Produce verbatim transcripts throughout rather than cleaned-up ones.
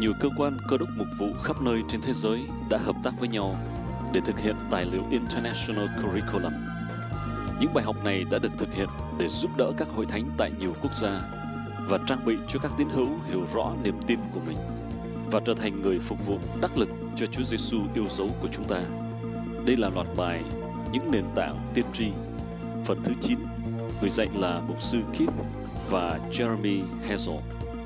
Nhiều cơ quan cơ đốc mục vụ khắp nơi trên thế giới đã hợp tác với nhau để thực hiện tài liệu International Curriculum. Những bài học này đã được thực hiện để giúp đỡ các hội thánh tại nhiều quốc gia và trang bị cho các tín hữu hiểu rõ niềm tin của mình và trở thành người phục vụ đắc lực cho Chúa Giêsu yêu dấu của chúng ta. Đây là loạt bài Những nền tảng tiên tri, phần thứ chín, người dạy là mục sư Keith và Jeremy Hazel.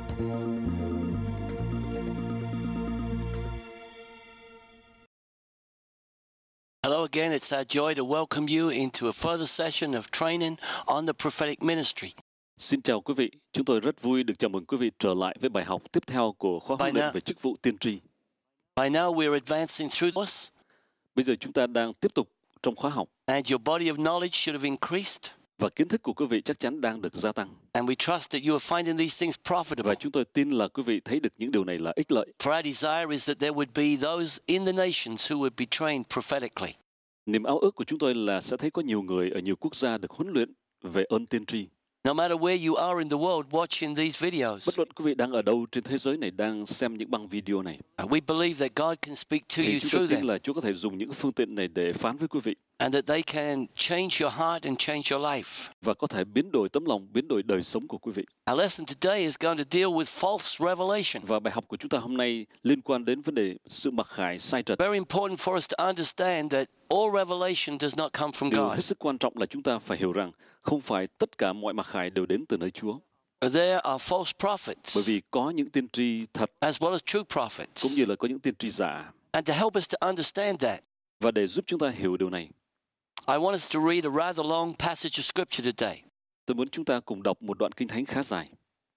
Hello again, it's our joy to welcome you into a further session of training on the prophetic ministry. Xin chào quý vị, chúng tôi rất vui được chào mừng quý vị trở lại với bài học tiếp theo của khóa huấn luyện về chức vụ tiên tri. By now we're advancing through this. Bây giờ chúng ta đang tiếp tục trong khóa học. And your body of knowledge should have increased. Và kiến thức của quý vị chắc chắn đang được gia tăng. And we trust that you are finding these things profitable. Và chúng tôi tin là quý vị thấy được những điều này là ích lợi. For our desire is that there would be those in the nations who would be trained prophetically. Niềm ao ước của chúng tôi là sẽ thấy có nhiều người ở nhiều quốc gia được huấn luyện về ơn tiên tri. No matter where you are in the world watching these videos. Bất luận quý vị đang ở đâu trên thế giới này đang xem những băng video này. We believe that God can speak to Thì you chúng through tôi tin them. là Chúa có thể dùng những phương tiện này để phán với quý vị. And that they can change your heart and change your life. Và có thể biến đổi tấm lòng, biến đổi đời sống của quý vị. Our lesson today is going to deal with false revelation. Và bài học của chúng ta hôm nay liên quan đến vấn đề sự mặc khải sai trật. Very important for us to understand that all revelation does not come from Điều God. hết sức quan trọng là chúng ta phải hiểu rằng không phải tất cả mọi mặc khải đều đến từ nơi Chúa. There are false prophets Bởi vì có những tiên tri thật as well as true prophets. cũng như là có những tiên tri giả. And to help us to understand that, Và để giúp chúng ta hiểu điều này, I want us to read a rather long passage of scripture today. tôi muốn chúng ta cùng đọc một đoạn kinh thánh khá dài.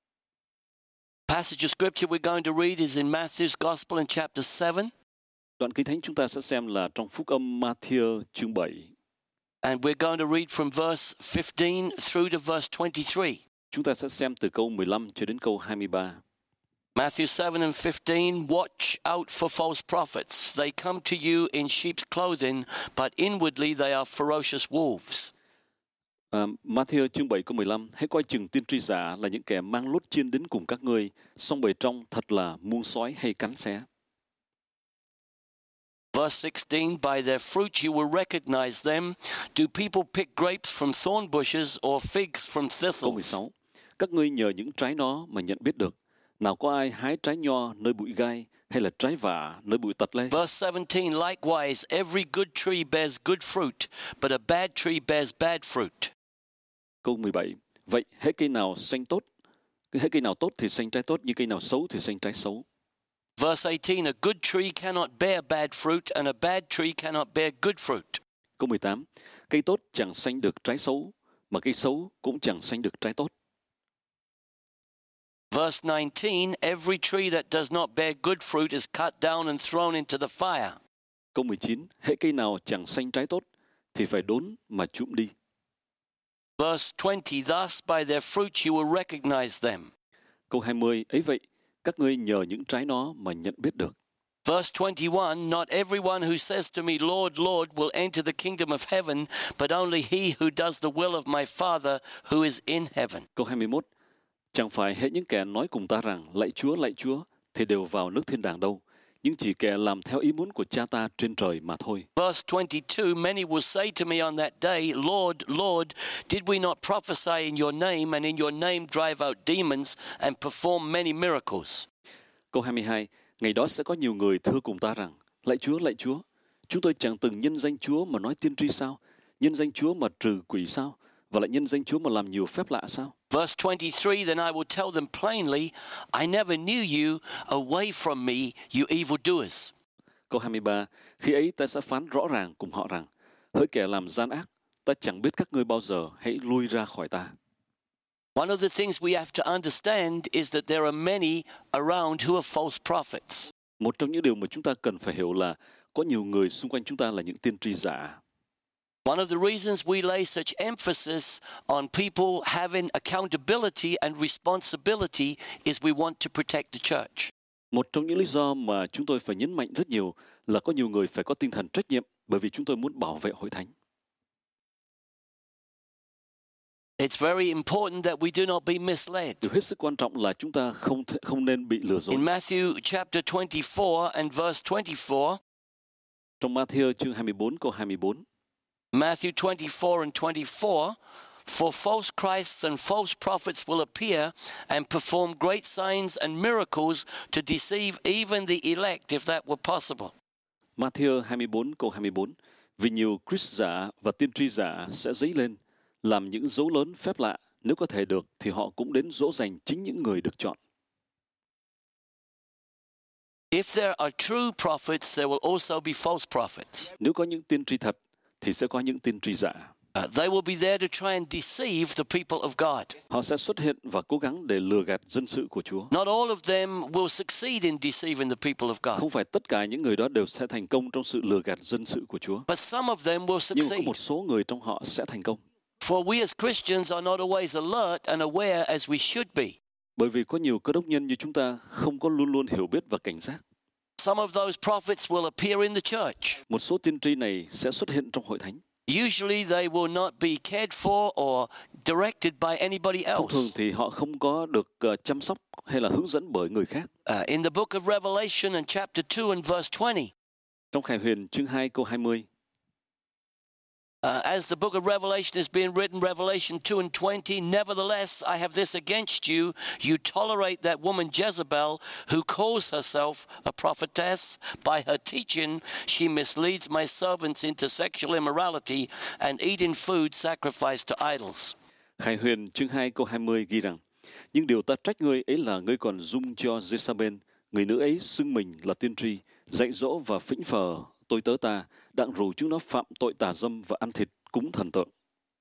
Passage of scripture we're going to read is in Matthew's Gospel in chapter seven. Đoạn kinh thánh chúng ta sẽ xem là trong Phúc âm Matthew chương bảy. And we're going to read from verse fifteen through to verse twenty-three. Chúng ta sẽ xem từ câu mười lăm cho đến câu hai mươi ba. Matthew seven and fifteen, watch out for false prophets. They come to you in sheep's clothing, but inwardly they are ferocious wolves. À, Matthew chương bảy câu mười lăm, hãy coi chừng tiên tri giả là những kẻ mang lốt chiên đến cùng các ngươi, song bề trong thật là muông sói hay cắn xé. Verse sixteen, by their fruit you will recognize them. Do people pick grapes from thorn bushes or figs from Câu mười thistles? sáu, các ngươi nhờ những trái nó mà nhận biết được. Nào có ai hái trái nho nơi bụi gai hay là trái vả nơi bụi tật lê? Verse seventeen, likewise, every good tree bears good fruit, but a bad tree bears bad fruit. Câu mười bảy, vậy hễ cây nào xanh tốt, hễ cây nào tốt thì xanh trái tốt, nhưng cây nào xấu thì xanh trái xấu. Verse eighteen, a good tree cannot bear bad fruit, and a bad tree cannot bear good fruit. Câu mười tám, cây tốt chẳng xanh được trái xấu, mà cây xấu cũng chẳng xanh được trái tốt. Verse nineteen, every tree that does not bear good fruit is cut down and thrown into the fire. Câu mười chín, hễ cây nào chẳng xanh trái tốt thì phải đốn mà trụm đi. Verse twenty, thus by their fruit you will recognize them. Câu hai mươi, ấy vậy, các ngươi nhờ những trái nó mà nhận biết được. Verse twenty-one, not everyone who says to me, Lord, Lord, will enter the kingdom of heaven, but only he who does the will of my Father who is in heaven. Câu hai mươi mốt, chẳng phải hễ những kẻ nói cùng ta rằng, lạy Chúa, lạy Chúa, thì đều vào nước thiên đàng đâu, nhưng chỉ kẻ làm theo ý muốn của cha ta trên trời mà thôi. Verse twenty-two, many will say to me on that day, Lord, Lord, did we not prophesy in your name, and in your name drive out demons, and perform many miracles? Câu hai mươi hai, ngày đó sẽ có nhiều người thưa cùng ta rằng, lạy Chúa, lạy Chúa, chúng tôi chẳng từng nhân danh Chúa mà nói tiên tri sao, nhân danh Chúa mà trừ quỷ sao, và lại nhân danh Chúa mà làm nhiều phép lạ sao? Verse twenty-three, then I will tell them plainly, I never knew you, away from me, you evildoers. Câu hai mươi ba, khi ấy ta sẽ phán rõ ràng cùng họ rằng, hỡi kẻ làm gian ác, ta chẳng biết các ngươi bao giờ, hãy lui ra khỏi ta. One of the things we have to understand is that there are many around who are false prophets. Một trong những điều mà chúng ta cần phải hiểu là có nhiều người xung quanh chúng ta là những tiên tri giả. One of the reasons we lay such emphasis on people having accountability and responsibility is we want to protect the church. Một trong những lý do mà chúng tôi phải nhấn mạnh rất nhiều là có nhiều người phải có tinh thần trách nhiệm bởi vì chúng tôi muốn bảo vệ hội thánh. It's very important that we do not be misled. Điều hết sức quan trọng là chúng ta không th- không nên bị lừa dối. In Matthew chapter twenty-four and verse twenty-four, Trong Ma-thi-ơ chương hai mươi bốn câu hai mươi bốn, Matthew twenty-four and twenty-four, for false Christs and false prophets will appear and perform great signs and miracles to deceive even the elect, if that were possible. Ma-thi-ơ hai mươi bốn câu hai mươi bốn, vì nhiều Christ giả và tiên tri giả sẽ dấy lên, làm những dấu lớn phép lạ, nếu có thể được thì họ cũng đến dỗ dành chính những người được chọn. If there are true prophets, there will also be false prophets. Nếu có những tiên tri thật thì sẽ có những tiên tri giả. Uh, they will be there to try and deceive the people of God. Họ sẽ xuất hiện và cố gắng để lừa gạt dân sự của Chúa. Not all of them will succeed in deceiving the people of God, Không phải tất cả những người đó đều sẽ thành công trong sự lừa gạt dân sự của Chúa. but some of them will Nhưng có succeed. một số người trong họ sẽ thành công. For we as Christians are not always alert and aware as we should be. Bởi vì có nhiều cơ đốc nhân như chúng ta không có luôn luôn hiểu biết và cảnh giác. Some of those prophets will appear in the church. Một số tiên tri này sẽ xuất hiện trong hội thánh. Usually they will not be cared for or directed by anybody Thông thường else. thì họ không có được uh, chăm sóc hay là hướng dẫn bởi người khác. Uh, in the book of Revelation in chapter two and verse twenty, Trong Khải Huyền chương hai câu hai mươi, Uh, as the book of Revelation is being written, Revelation two and twenty, nevertheless, I have this against you. You tolerate that woman Jezebel, who calls herself a prophetess. By her teaching, she misleads my servants into sexual immorality and eating food sacrificed to idols. Khải Huyền chương hai câu hai mươi ghi rằng: Nhưng điều ta trách ngươi ấy là ngươi còn dung cho Jezabel, người nữ ấy xưng mình là tiên tri, dạy dỗ và phỉnh phờ tôi tớ ta, đặng rủ chúng nó phạm tội tà dâm và ăn thịt cúng thần tượng.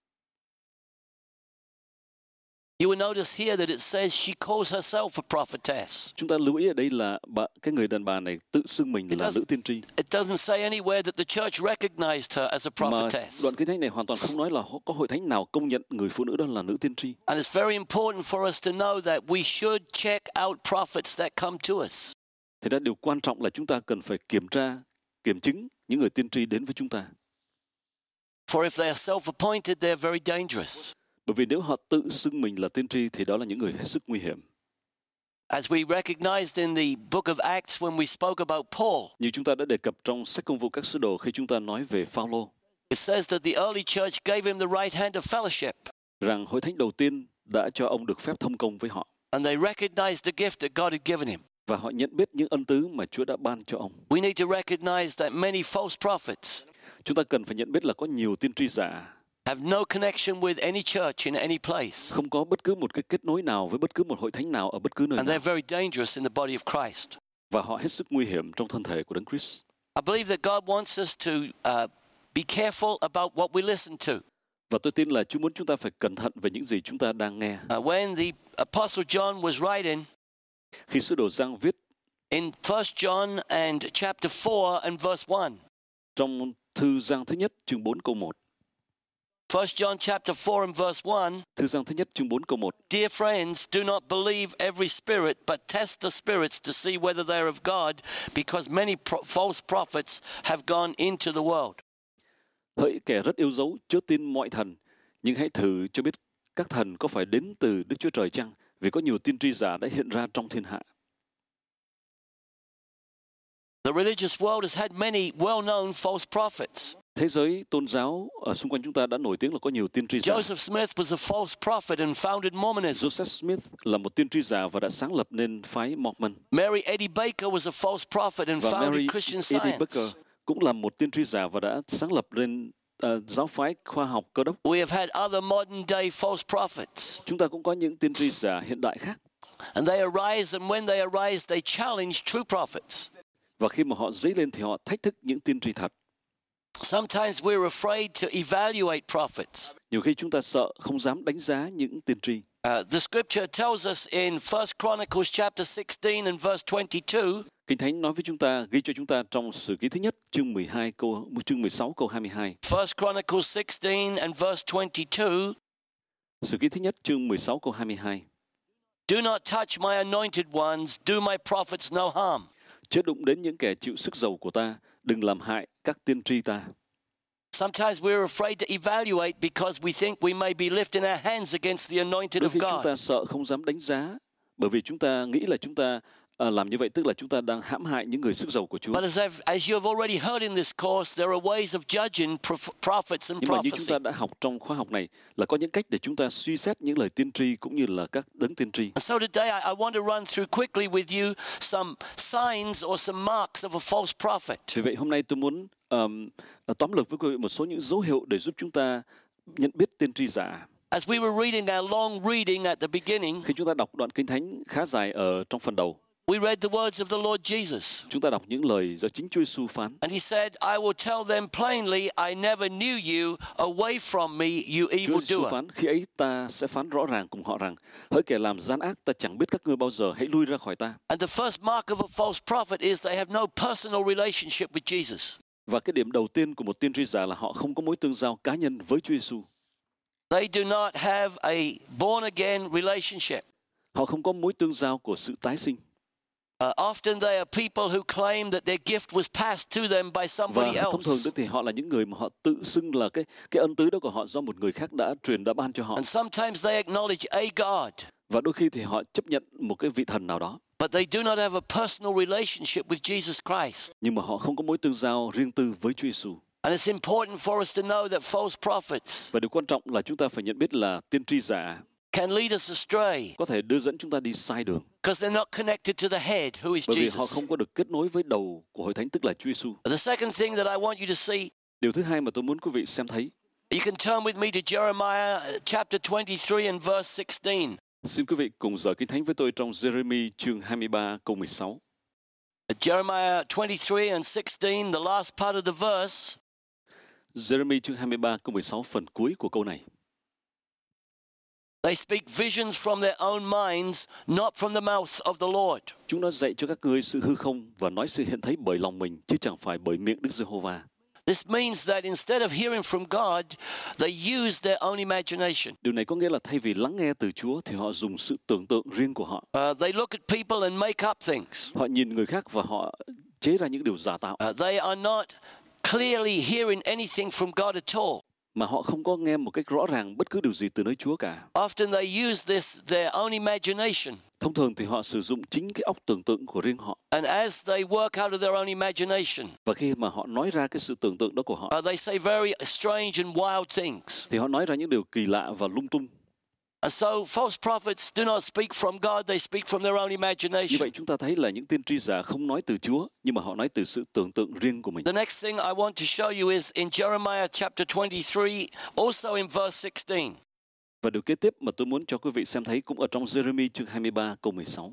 You will notice here that it says she calls herself a prophetess. Chúng ta lưu ý ở đây là bà, cái người đàn bà này tự xưng mình It là doesn't- nữ tiên tri. It doesn't say anywhere that the church recognized her as a Mà prophetess. đoạn kinh thánh này hoàn toàn không nói là họ- có hội thánh nào công nhận người phụ nữ đó là nữ tiên tri. And it's very important for us to know that we should check out prophets that come to us. Thì đó điều quan trọng là chúng ta cần phải kiểm tra, kiểm chứng những người tiên tri đến với chúng ta. For if they are self-appointed, they're very dangerous. Bởi vì nếu họ tự xưng mình là tiên tri thì đó là những người hết sức nguy hiểm. As we recognized in the book of Acts when we spoke about Paul, Như chúng ta đã đề cập trong sách Công vụ các sứ đồ khi chúng ta nói về Phao-lô, it says that the early church gave him the right hand of fellowship, rằng hội thánh đầu tiên đã cho ông được phép thông công với họ and they recognized the gift that God had given him. và họ nhận biết những ân tứ mà Chúa đã ban cho ông. We need to recognize that many false prophets Chúng ta cần phải nhận biết là có nhiều tiên tri giả have no connection with any church in any place, không có bất cứ một cái kết nối nào với bất cứ một hội thánh nào ở bất cứ nơi and nào, they're very dangerous in the body of Christ. và họ hết sức nguy hiểm trong thân thể của Đấng Christ. I believe that God wants us to uh, be careful about what we listen to. Và tôi tin là Chúa muốn chúng ta phải cẩn thận về những gì chúng ta đang nghe. Uh, when the Apostle John was writing Khi sứ đồ Giăng viết in First John and chapter four and verse one, trong thư Giăng thứ nhất chương bốn câu một, First John chapter four and verse one, thư Giăng thứ nhất chương bốn câu một, dear friends, do not believe every spirit, but test the spirits to see whether they're of God, because many pro- false prophets have gone into the world. hỡi kẻ rất yêu dấu chớ tin mọi thần, nhưng hãy thử cho biết các thần có phải đến từ Đức Chúa Trời chăng, vì có nhiều tiên tri giả đã hiện ra trong thiên hạ. The religious world has had many well-known false prophets. Thế giới tôn giáo ở xung quanh chúng ta đã nổi tiếng là có nhiều tiên tri giả. Joseph Smith was a false prophet and founded Mormonism. Joseph Smith là một tiên tri giả và đã sáng lập nên phái Mormon. Mary Eddy Baker was a false prophet and Và founded Mary Christian Eddy Science. Baker cũng là một tiên tri giả và đã sáng lập nên uh, giáo phái khoa học Cơ đốc. We have had other modern day false prophets. Chúng ta cũng có những tiên tri giả hiện đại khác. And they arise, and when they arise, they challenge true prophets. Và khi mà họ dấy lên thì họ thách thức những tiên tri thật. Sometimes we're afraid to evaluate prophets. Nhiều khi chúng ta sợ, không dám đánh giá những tiên tri. Uh, the scripture tells us in First Chronicles chapter sixteen and verse twenty-two, Kinh Thánh nói với chúng ta, ghi cho chúng ta trong Sử Ký thứ nhất, chương mười hai câu chương mười sáu câu hai mươi hai. First Chronicles sixteen and verse twenty-two, Sử Ký thứ nhất, chương mười sáu câu hai mươi hai. do not touch my anointed ones, do my prophets no harm. Chớ đụng đến những kẻ chịu sức dầu của ta, đừng làm hại các tiên tri ta. Sometimes we're afraid to evaluate because we think we may be lifting our hands against the anointed Đôi of khi chúng God. ta sợ không dám đánh giá, bởi vì chúng ta nghĩ là chúng ta à, làm như vậy tức là chúng ta đang hãm hại những người sức giàu của Chúa. But as, I've, as you have already heard in this course, there are ways of judging prof- prophets and Nhưng mà như chúng prophecy. ta đã học trong khóa học này là có những cách để chúng ta suy xét những lời tiên tri cũng như là các đấng tiên tri. And so today I, I want to run through quickly with you some signs or some marks of a false prophet. Vì vậy hôm nay tôi muốn um, tóm lược với quý vị một số những dấu hiệu để giúp chúng ta nhận biết tiên tri giả. As we were reading our long reading at the beginning, Khi chúng ta đọc đoạn Kinh Thánh khá dài ở trong phần đầu, we read the words of the Lord Jesus. chúng ta đọc những lời do chính Chúa Giêsu phán. And he said, I will tell them plainly, I never knew you, away from me, you Chúa evil Giêsu doer. phán, khi ấy ta sẽ phán rõ ràng cùng họ rằng, hỡi kẻ làm gian ác, ta chẳng biết các ngươi bao giờ, hãy lui ra khỏi ta. And the first mark of a false prophet is they have no personal relationship with Jesus. Và cái điểm đầu tiên của một tiên tri giả là họ không có mối tương giao cá nhân với Chúa Giêsu. They do not have a born again relationship. Họ không có mối tương giao của sự tái sinh. Uh, often they are people who claim that their gift was passed to them by somebody Và thông thường else. thì họ là những người mà họ tự xưng là cái cái ân tứ đó của họ do một người khác đã truyền đã ban cho họ. And sometimes they acknowledge a God, Và đôi khi thì họ chấp nhận một cái vị thần nào đó. but they do not have a personal relationship with Jesus Christ. Nhưng mà họ không có mối tương giao riêng tư với Chúa Giêsu. And it's important for us to know that false prophets Và điều quan trọng là chúng ta phải nhận biết là tiên tri giả can lead us astray có thể đưa dẫn chúng ta đi sai đường. because they're not connected to the head, who is Bởi vì họ Jesus. không có được kết nối với đầu của hội thánh tức là Chúa Giêsu. The second thing that I want you to see, Điều thứ hai mà tôi muốn quý vị xem thấy, you can turn with me to Jeremiah chapter twenty-three and verse sixteen. xin quý vị cùng dời Kinh Thánh với tôi trong Giê-rê-mi chương hai mươi ba câu mười sáu. Jeremiah twenty-three and sixteen, the last part of the verse. Giê-rê-mi chương hai mươi ba câu mười sáu, phần cuối của câu này. They speak visions from their own minds, not from the mouth of the Lord. Chúng nó dạy cho các ngươi sự hư không và nói sự hiện thấy bởi lòng mình, chứ chẳng phải bởi miệng Đức Giê-hô-va. This means that instead of hearing from God, they use their own imagination. Điều này có nghĩa là thay vì lắng nghe từ Chúa thì họ dùng sự tưởng tượng riêng của họ. Uh, they look at people and make up things. Họ nhìn người khác và họ chế ra những điều giả tạo. Uh, they are not clearly hearing anything from God at all. Mà họ không có nghe một cách rõ ràng bất cứ điều gì từ nơi Chúa cả. Often they use this their own imagination. Thông thường thì họ sử dụng chính cái óc tưởng tượng của riêng họ. And as they work out of their own imagination, Và khi mà họ nói ra cái sự tưởng tượng đó của họ, uh, they say very strange and wild things. thì họ nói ra những điều kỳ lạ và lung tung. And so false prophets do not speak from God, they speak from their own Như imagination. vậy chúng ta thấy là những tiên tri giả không nói từ Chúa, nhưng mà họ nói từ sự tưởng tượng riêng của mình. The next thing I want to show you is in Jeremiah chapter twenty-three, also in verse sixteen. Và điều kế tiếp mà tôi muốn cho quý vị xem thấy cũng ở trong Giê-rê-mi chương hai mươi ba câu mười sáu.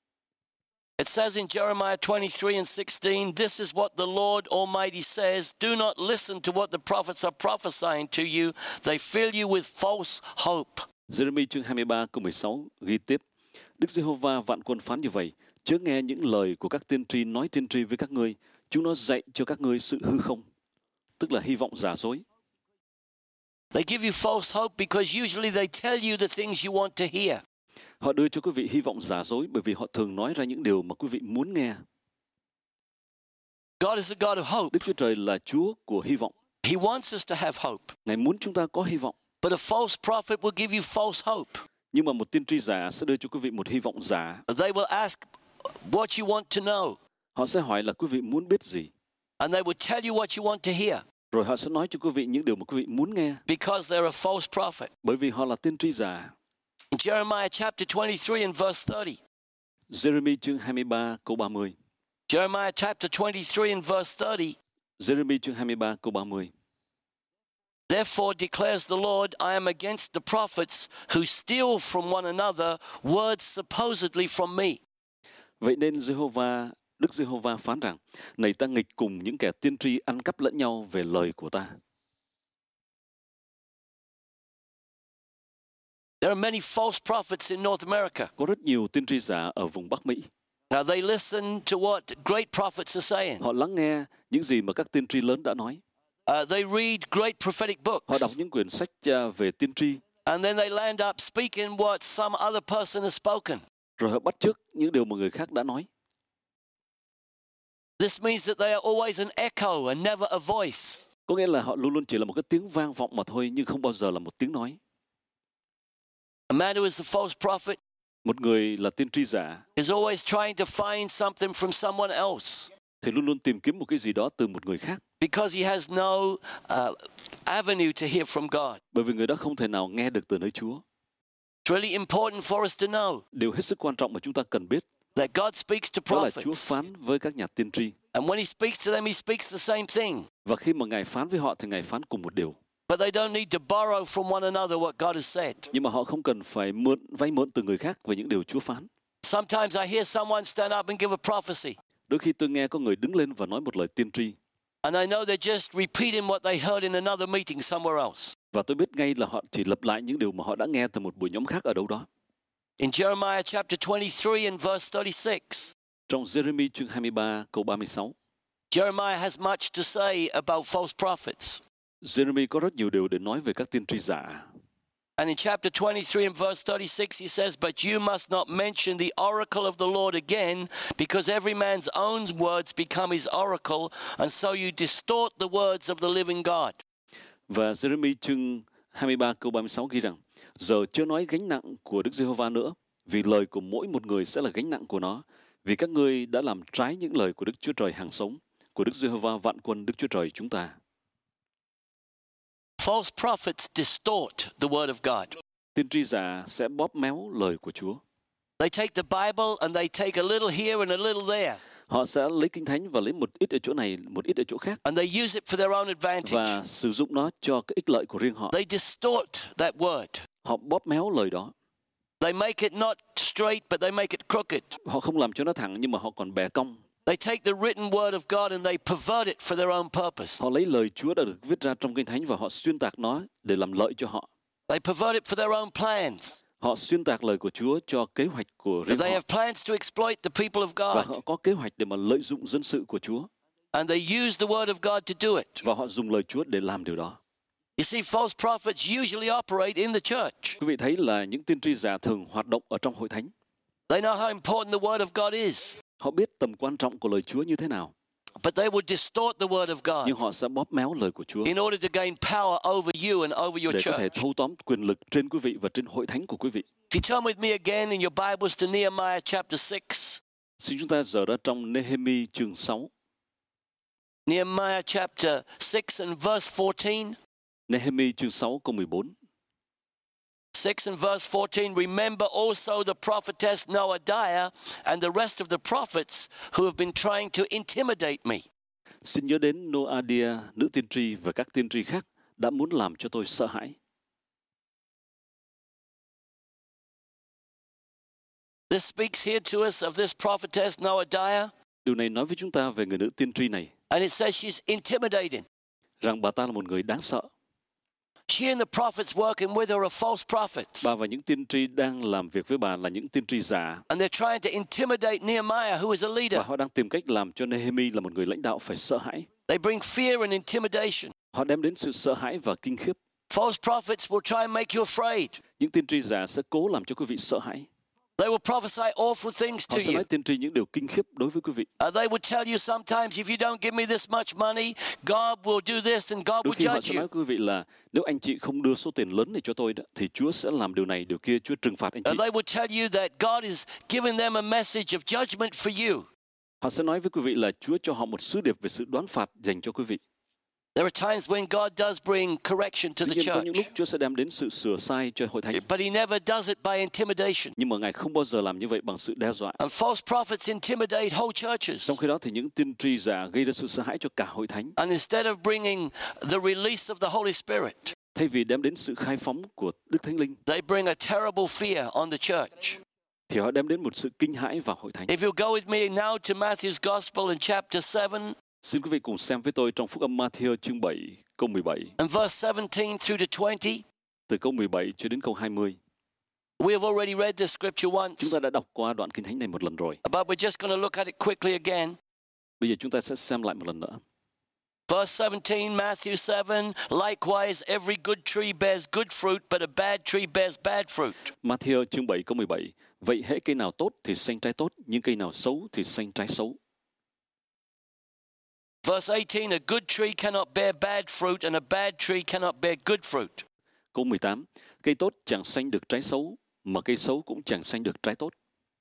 It says in Jeremiah twenty-three and sixteen, this is what the Lord Almighty says, do not listen to what the prophets are prophesying to you, they fill you with false hope. Giê-rê-mi chương hai mươi ba câu mười sáu ghi tiếp: Đức Giê-hô-va vạn quân phán như vậy, chớ nghe những lời của các tiên tri nói tiên tri với các ngươi, chúng nó dạy cho các ngươi sự hư không, tức là hy vọng giả dối. They give you false hope because usually they tell you the things you want to hear. Họ đưa cho quý vị hy vọng giả dối bởi vì họ thường nói ra những điều mà quý vị muốn nghe. God is a God of hope. Đức Chúa Trời là Chúa của hy vọng. He wants us to have hope. Ngài muốn chúng ta có hy vọng. But a false prophet will give you false hope. Nhưng mà một tiên tri giả sẽ đưa cho quý vị một hy vọng giả. They will ask what you want to know. Họ sẽ hỏi là quý vị muốn biết gì. And they will tell you what you want to hear. Rồi họ sẽ nói cho quý vị những điều mà quý vị muốn nghe. Because they're a false prophet. Bởi vì họ là tiên tri giả. In Jeremiah chapter twenty-three and verse thirty. Giê-rê-mi chương hai mươi ba câu ba mươi. Jeremiah chapter twenty-three and verse thirty. Giê-rê-mi chương hai mươi ba câu ba mươi. Therefore declares the Lord, I am against the prophets who steal from one another words supposedly from me. Vậy nên Giê-hô-va, Đức Giê-hô-va phán rằng, này ta nghịch cùng những kẻ tiên tri ăn cắp lẫn nhau về lời của ta. There are many false prophets in North America. Có rất nhiều tiên tri giả ở vùng Bắc Mỹ. Now they listen to what great prophets are saying. Họ lắng nghe những gì mà các tiên tri lớn đã nói. Uh, they read great prophetic Họ books. đọc những quyển sách uh, về tiên tri. And then they land up speaking what some other person has spoken. Rồi họ bắt chước những điều mà người khác đã nói. This means that they are always an echo and never a voice. Có nghĩa là họ luôn luôn chỉ là một cái tiếng vang vọng mà thôi, nhưng không bao giờ là một tiếng nói. A man who is a false prophet Một người là tiên tri giả is always trying to find something from someone else thì luôn luôn tìm kiếm một cái gì đó từ một người khác, because he has no uh, avenue to hear from God. bởi vì người đó không thể nào nghe được từ nơi Chúa. It's really important for us to know Điều hết sức quan trọng mà chúng ta cần biết that God speaks to đó là Chúa prophets. phán với các nhà tiên tri. And when he speaks to them, he speaks the same thing. Và khi mà Ngài phán với họ thì Ngài phán cùng một điều. But they don't need to borrow from one another what God has said. Nhưng mà họ không cần phải mượn vay mượn từ người khác về những điều Chúa phán. Sometimes I hear someone stand up and give a prophecy. Đôi khi tôi nghe có người đứng lên và nói một lời tiên tri. And I know they're just repeating what they heard in another meeting somewhere else. Và tôi biết ngay là họ chỉ lặp lại những điều mà họ đã nghe từ một buổi nhóm khác ở đâu đó. In Jeremiah chapter twenty-three and verse thirty-six, Trong Jeremy chương hai mươi ba câu ba mươi sáu, Jeremiah has much to say about false prophets. Jeremy có rất nhiều điều để nói về các tiên tri giả. And in chapter twenty-three and verse thirty-six, he says, "But you must not mention the oracle of the Lord again, because every man's own words become his oracle, and so you distort the words of the living God." Và Jeremy chương hai mươi ba câu ba mươi sáu ghi rằng: Giờ chớ nói gánh nặng của Đức Giê-hô-va nữa, vì lời của mỗi một người sẽ là gánh nặng của nó, vì các ngươi đã làm trái những lời của Đức Chúa Trời hàng sống, của Đức Giê-hô-va vạn quân Đức Chúa Trời chúng ta. False prophets distort the word of God. Tiên tri giả sẽ bóp méo lời của Chúa. They take the Bible and they take a little here and a little there. Họ sẽ lấy Kinh Thánh và lấy một ít ở chỗ này, một ít ở chỗ khác, And they use it for their own advantage. và sử dụng nó cho cái ích lợi của riêng họ. They distort that word. Họ bóp méo lời đó. They make it not straight, but they make it crooked. Họ không làm cho nó thẳng, nhưng mà họ còn bẻ cong. They take the written word of God and they pervert it for their own purpose. Họ lấy lời Chúa đã được viết ra trong Kinh Thánh và họ xuyên tạc nó để làm lợi cho họ. They pervert it for their own plans. Họ xuyên tạc lời của Chúa cho kế hoạch của riêng They họ. have plans to exploit the people of Và God. họ có kế hoạch để mà lợi dụng dân sự của Chúa. And they use the word of God to do it. Và họ dùng lời Chúa để làm điều đó. You see, false prophets usually operate in the church. Quý vị thấy là những tiên tri giả thường hoạt động ở trong hội thánh. They know how important the word of God is. Họ biết tầm quan trọng của lời Chúa như thế nào. But they would distort the word of God Nhưng họ sẽ bóp méo lời của Chúa in order to gain power over you and over your để có thể church. thâu tóm quyền lực trên quý vị và trên hội thánh của quý vị. If you turn with me again in your Bibles to Nehemiah chapter six. Xin chúng ta giờ đó trong Nehemi chương sáu. Nehemiah chapter six and verse fourteen. Nehemi chương sáu câu mười bốn. six and verse fourteen, remember also the prophetess Noadiah and the rest of the prophets who have been trying to intimidate me. Xin nhớ đến Noadiah, nữ tiên tri và các tiên tri khác đã muốn làm cho tôi sợ hãi. This speaks here to us of this prophetess Noadiah, Điều này nói với chúng ta về người nữ tiên tri này, and it says she's intimidating. rằng bà ta là một người đáng sợ. She and the prophets working with her are false prophets. Bà và những tiên tri đang làm việc với bà là những tiên tri giả. And they're trying to intimidate Nehemiah, who is a Và leader. họ đang tìm cách làm cho Nehemi là một người lãnh đạo phải sợ hãi. They bring fear and intimidation. Họ đem đến sự sợ hãi và kinh khiếp. False prophets will try and make you afraid. Những tiên tri giả sẽ cố làm cho quý vị sợ hãi. They will prophesy awful things Họ to sẽ nói you. tiên tri những điều kinh khiếp đối với quý vị. Uh, they would tell you sometimes, if you don't give me this much money, God will do this and God Đôi will khi họ judge sẽ nói you. với quý vị là nếu anh chị không đưa số tiền lớn này cho tôi đó, thì Chúa sẽ làm điều này, điều kia, Chúa trừng phạt anh chị. Uh, they would tell you that God is giving them a message of judgment for you. Họ sẽ nói với quý vị là Chúa cho họ một sứ điệp về sự đoán phạt dành cho quý vị. There are times when God does bring correction to Dĩ the nhiên có những lúc church, Chúa sẽ đem đến sự sửa sai cho hội thánh. but He never does it by intimidation. Nhưng mà Ngài không bao giờ làm như vậy bằng sự đe dọa. And false prophets intimidate whole churches. Trong khi đó thì những tiên tri giả gây ra sự sợ hãi cho cả hội thánh. And instead of bringing the release of the Holy Spirit, Thay vì đem đến sự khai phóng của Đức Thánh Linh, they bring a terrible fear on the church. thì họ đem đến một sự kinh hãi vào hội thánh. If you'll go with me now to Matthew's Gospel in chapter seven, Xin quý vị cùng xem với tôi trong Phúc âm Ma-thi-ơ chương bảy, câu mười bảy, and verse seventeen through to twenty. từ câu mười bảy cho đến câu hai mươi. We have already read this scripture Chúng once, ta đã đọc qua đoạn kinh thánh này một lần rồi. but we're just going to look at it quickly again. Bây giờ chúng ta sẽ xem lại một lần nữa. Verse seventeen, Matthew seven, likewise every good tree bears good fruit, but a bad tree bears bad fruit. Ma-thi-ơ chương bảy câu mười bảy. Vậy hễ cây nào tốt thì xanh trái tốt, nhưng cây nào xấu thì xanh trái xấu. Verse eighteen, a good tree cannot bear bad fruit and a bad tree cannot bear good fruit. Câu mười tám, cây tốt chẳng sanh được trái xấu, mà cây xấu cũng chẳng sanh được trái tốt.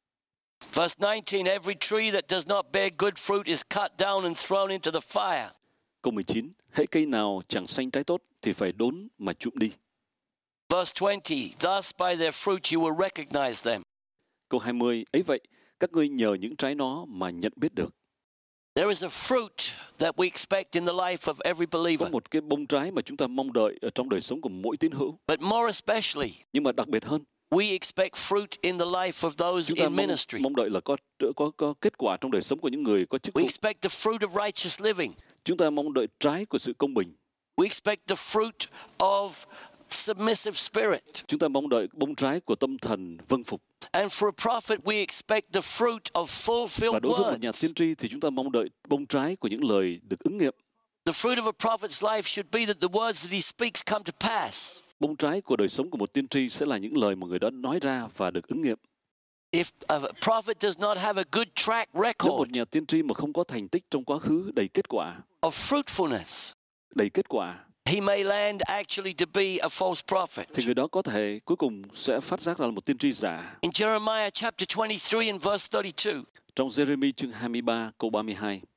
Verse nineteen, every tree that does not bear good fruit is cut down and thrown into the fire. Câu mười chín, hễ cây nào chẳng sanh trái tốt thì phải đốn mà trụm đi. Verse twenty, thus by their fruit you will recognize them. Câu hai mươi, ấy vậy, các ngươi nhờ những trái nó mà nhận biết được. There is a fruit that we expect in the life of every Có believer. một cái bông trái mà chúng ta mong đợi ở trong đời sống của mỗi tín hữu. But more especially, Nhưng mà đặc biệt hơn, we expect fruit in the life of those chúng ta in mong, ministry. mong đợi là có, có có kết quả trong đời sống của những người có chức We vụ. expect the fruit of righteous living. Chúng ta mong đợi trái của sự công bình. We expect the fruit of submissive spirit. Chúng ta mong đợi bông trái của tâm thần vâng phục. And for a prophet, we expect the fruit of Và fulfilled đối với một nhà words. tiên tri thì chúng ta mong đợi bông trái của những lời được ứng nghiệm. The fruit of a prophet's life should be that the words that he speaks come to pass. Bông trái của đời sống của một tiên tri sẽ là những lời mà người đó nói ra và được ứng nghiệm. If a prophet does not have a good track Nếu một record nhà tiên tri mà không có thành tích trong quá khứ đầy kết quả, of fruitfulness, đầy kết quả, he may land actually to be a false prophet. thì người đó có thể cuối cùng sẽ phát giác ra là một tiên tri giả. In Jeremiah chapter twenty-three and verse thirty-two, Trong Giê-rê-mi chương hai mươi ba câu ba mươi hai,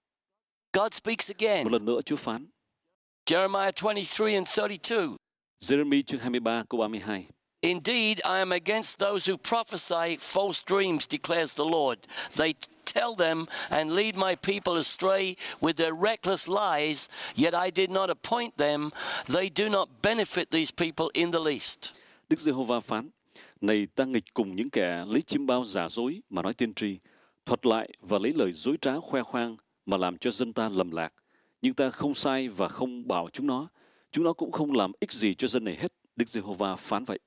God speaks again. một lần nữa Chúa phán. Jeremiah twenty-three and thirty-two. Giê-rê-mi chương hai mươi ba câu ba mươi hai. Indeed, I am against those who prophesy false dreams, declares the Lord. They tell them and lead my people astray with their reckless lies, yet I did not appoint them. They do not benefit these people in the least. Đức Giê-hô-va phán: Này ta nghịch cùng những kẻ lấy chiêm bao giả dối mà nói tiên tri, thuật lại và lấy lời dối trá khoe khoang mà làm cho dân ta lầm lạc. Nhưng ta không sai và không bảo chúng nó. Chúng nó cũng không làm ích gì cho dân này hết. Đức Giê-hô-va phán vậy.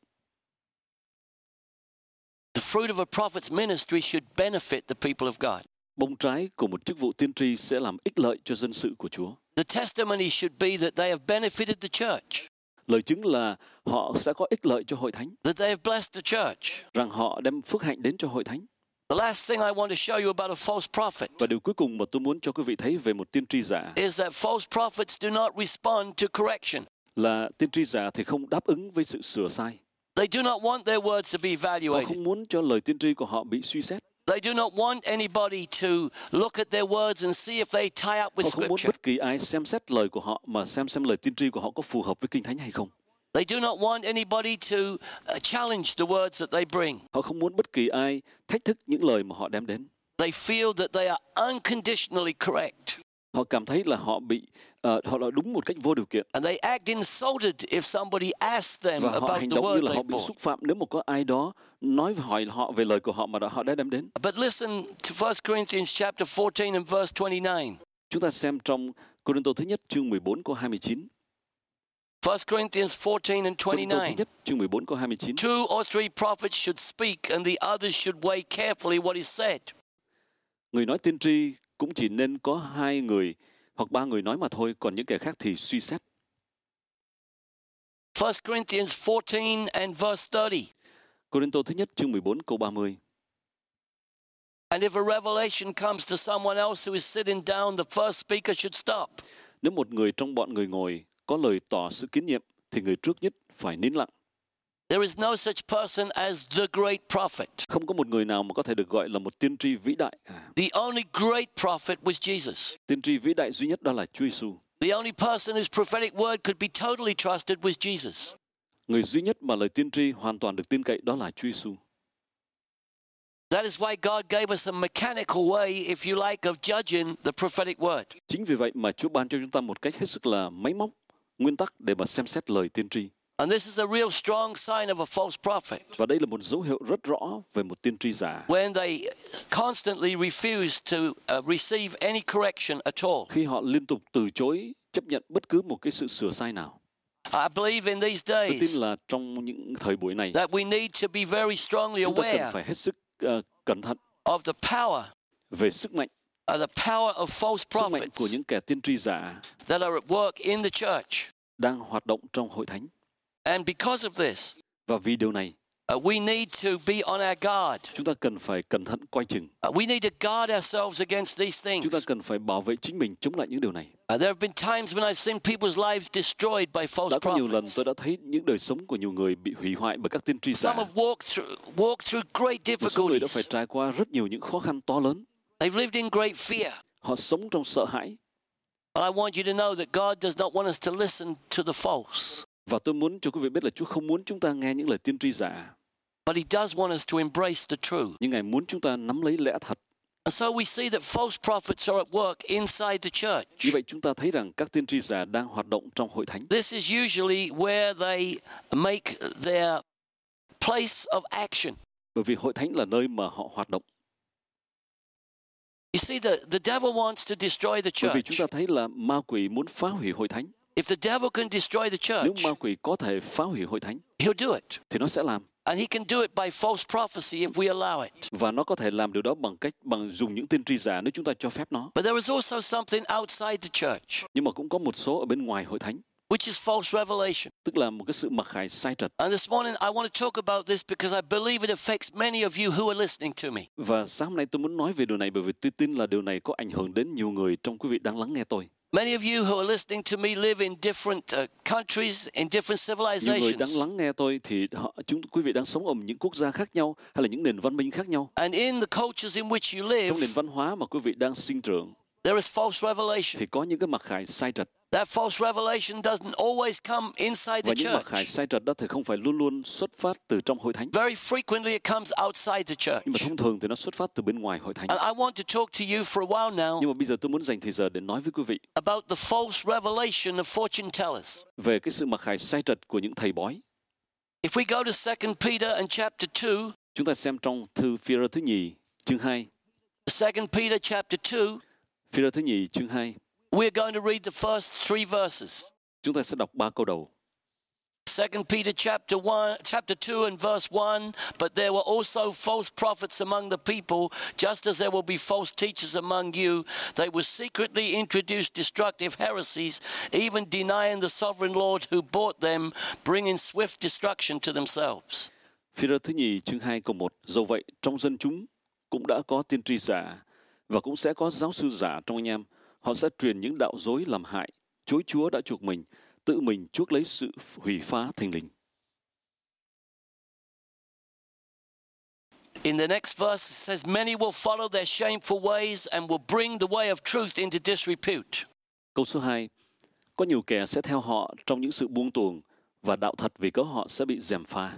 The fruit of a prophet's ministry should benefit the people of God. Bông trái của một chức vụ tiên tri sẽ làm ích lợi cho dân sự của Chúa. The testimony should be that they have benefited the church, Lời chứng là họ sẽ có ích lợi cho hội thánh, that they have blessed the church. rằng họ đem phước hạnh đến cho hội thánh. The last thing I want to show you about a false prophet Và điều cuối cùng mà tôi muốn cho quý vị thấy về một tiên tri giả is that false prophets do not respond to correction. là tiên tri giả thì không đáp ứng với sự sửa sai. They do not want their words to be Họ evaluated. không muốn cho lời tiên tri của họ bị suy xét. They do not want anybody to look at their words and see if they tie up with Họ không muốn Scripture. bất kỳ ai xem xét lời của họ mà xem xem lời tiên tri của họ có phù hợp với Kinh Thánh hay không. They do not want anybody to uh, challenge the words that they bring. Họ không muốn bất kỳ ai thách thức những lời mà họ đem đến. They feel that they are unconditionally correct. Họ cảm thấy là họ bị uh, họ nói đúng một cách vô điều kiện. And they act insulted if somebody asks them Và họ about hành the động như word là họ they've bị brought. xúc phạm nếu mà có ai đó nói hỏi họ về lời của họ mà đã, họ đã đem đến. But listen to First Corinthians chapter fourteen and verse twenty-nine. Chúng ta xem trong Cô-rinh-tô thứ nhất chương mười bốn câu hai mươi chín. First Corinthians fourteen and Cô-rinh-tô thứ twenty-nine. nhất chương mười bốn câu hai mươi chín. Two or three prophets should speak, and the others should weigh carefully what is said. Người nói tiên tri cũng chỉ nên có hai người hoặc ba người nói mà thôi, còn những kẻ khác thì suy xét. First Corinthians fourteen and verse thirty. Cô-rinh-tô thứ nhất chương mười bốn câu ba mươi. And if a revelation comes to someone else who is sitting down, the first speaker should stop. Nếu một người trong bọn người ngồi có lời tỏ sự kiến nhiệm thì người trước nhất phải nín lặng. There is no such person as the great prophet. Không có một người nào mà có thể được gọi là một tiên tri vĩ đại cả. The only great prophet was Jesus. Tiên tri vĩ đại duy nhất đó là Chúa Giêsu. The only person whose prophetic word could be totally trusted was Jesus. Người duy nhất mà lời tiên tri hoàn toàn được tin cậy đó là Chúa Giêsu. That is why God gave us a mechanical way, if you like, of judging the prophetic word. Chính vì vậy mà Chúa ban cho chúng ta một cách hết sức là máy móc, nguyên tắc để mà xem xét lời tiên tri. And this is a real strong sign of a false prophet. Và đây là một dấu hiệu rất rõ về một tiên tri giả. When they constantly refuse to uh, receive any correction at all. Khi họ liên tục từ chối chấp nhận bất cứ một cái sự sửa sai nào. I believe in these Tôi tin days là trong những thời buổi này, that we need to be very strongly chúng ta cần aware phải hết sức uh, cẩn thận of the power, về sức mạnh, of the power of false sức mạnh của prophets những kẻ tiên tri giả that are at work in the church. đang hoạt động trong hội thánh. And because of this, Và vì điều này, Uh, we need to be on our guard. Chúng ta cần phải cẩn thận coi chừng. Uh, we need to guard ourselves against these Chúng ta things. cần phải bảo vệ chính mình chống lại những điều này. Uh, there have been times when I've seen people's lives destroyed by false Đã có nhiều lần prophets. tôi đã thấy những đời sống của nhiều người bị hủy hoại bởi các tiên tri giả. Some have walked through, walked through great Một số người đã difficulties. phải trải qua rất nhiều những khó khăn to lớn. They've lived in great fear. Họ sống trong sợ hãi. But I want you to know that God does not want us to listen to the false. Và tôi muốn cho quý vị biết là Chúa không muốn chúng ta nghe những lời tiên tri giả. But He does want us to embrace the truth. Nhưng Ngài muốn chúng ta nắm lấy lẽ thật. And so we see that false prophets are at work inside the church. Như vậy chúng ta thấy rằng các tiên tri giả đang hoạt động trong hội thánh. This is usually where they make their place of action. Bởi vì hội thánh là nơi mà họ hoạt động. You see, the, the devil wants to destroy the Bởi vì chúng church. ta thấy là ma quỷ muốn phá hủy hội thánh. If the devil can destroy the Nếu church, ma quỷ có thể phá hủy hội thánh he'll do it. thì nó sẽ làm. And he can do it by false prophecy if we allow it. Và nó có thể làm điều đó bằng cách bằng dùng những tiên tri giả nếu chúng ta cho phép nó. But there is also something outside the church, Nhưng mà cũng có một số ở bên ngoài hội thánh, which is false revelation. tức là một cái sự mặc khải sai trật. And this morning I want to talk about this because I believe it affects many of you who are listening to me. Và sáng hôm nay tôi muốn nói về điều này bởi vì tôi tin là điều này có ảnh hưởng đến nhiều người trong quý vị đang lắng nghe tôi. Many of you who are listening to me live in different uh, countries, in different Nhiều người đang civilizations. lắng nghe tôi thì họ, chúng quý vị đang sống ở những quốc gia khác nhau hay là những nền văn minh khác nhau. And in the cultures in which you Trong nền live, văn hóa mà quý vị đang sinh trưởng there is false revelation. thì có những cái mặc khải sai trật. That false revelation doesn't always come inside Và the những mặc khải church. sai trật đó thì không phải luôn luôn xuất phát từ trong hội thánh. Very frequently it comes outside the church. Nhưng mà thông thường thì nó xuất phát từ bên ngoài hội thánh. And I want to talk to you for a while now Nhưng mà bây giờ tôi muốn dành thời giờ để nói với quý vị about the false revelation of fortune tellers. về cái sự mặc khải sai trật của những thầy bói. If we go to Second Peter and chapter two, Chúng ta xem trong thư Phi-rơ thứ nhì chương hai. Second Peter chapter two, Phi-rơ thứ nhì chương hai. we're going to read the first three verses. Chúng ta sẽ đọc ba câu đầu. Second Peter chapter one, chapter two and verse one, but there were also false prophets among the people, just as there will be false teachers among you. They will secretly introduce destructive heresies, even denying the sovereign Lord who bought them, bringing swift destruction to themselves. Phi-rơ thứ nhì chương hai câu một. Dẫu vậy, trong dân chúng cũng đã có tiên tri giả và cũng sẽ có giáo sư giả trong anh em. Họ sẽ truyền những đạo dối làm hại, chối Chúa đã chuộc mình, tự mình chuốc lấy sự hủy phá thình lình. In the next verse, it says, many will follow their shameful ways and will bring the way of truth into disrepute. Câu số hai. Có nhiều kẻ sẽ theo họ trong những sự buông tuồng và đạo thật vì cớ họ sẽ bị gièm pha.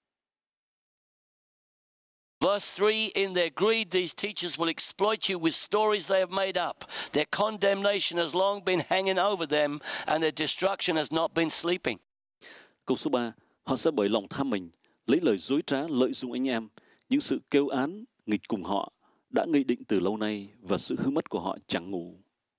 Verse three, in their greed, these teachers will exploit you with stories they have made up. Their condemnation has long been hanging over them, and their destruction has not been sleeping. Câu số ba. Họ sẽ bởi lòng tham mình, lấy lời dối trá lợi dụng anh em. Những sự kêu án, nghịch cùng họ đã nghị định từ lâu nay và sự hư mất của họ chẳng ngủ.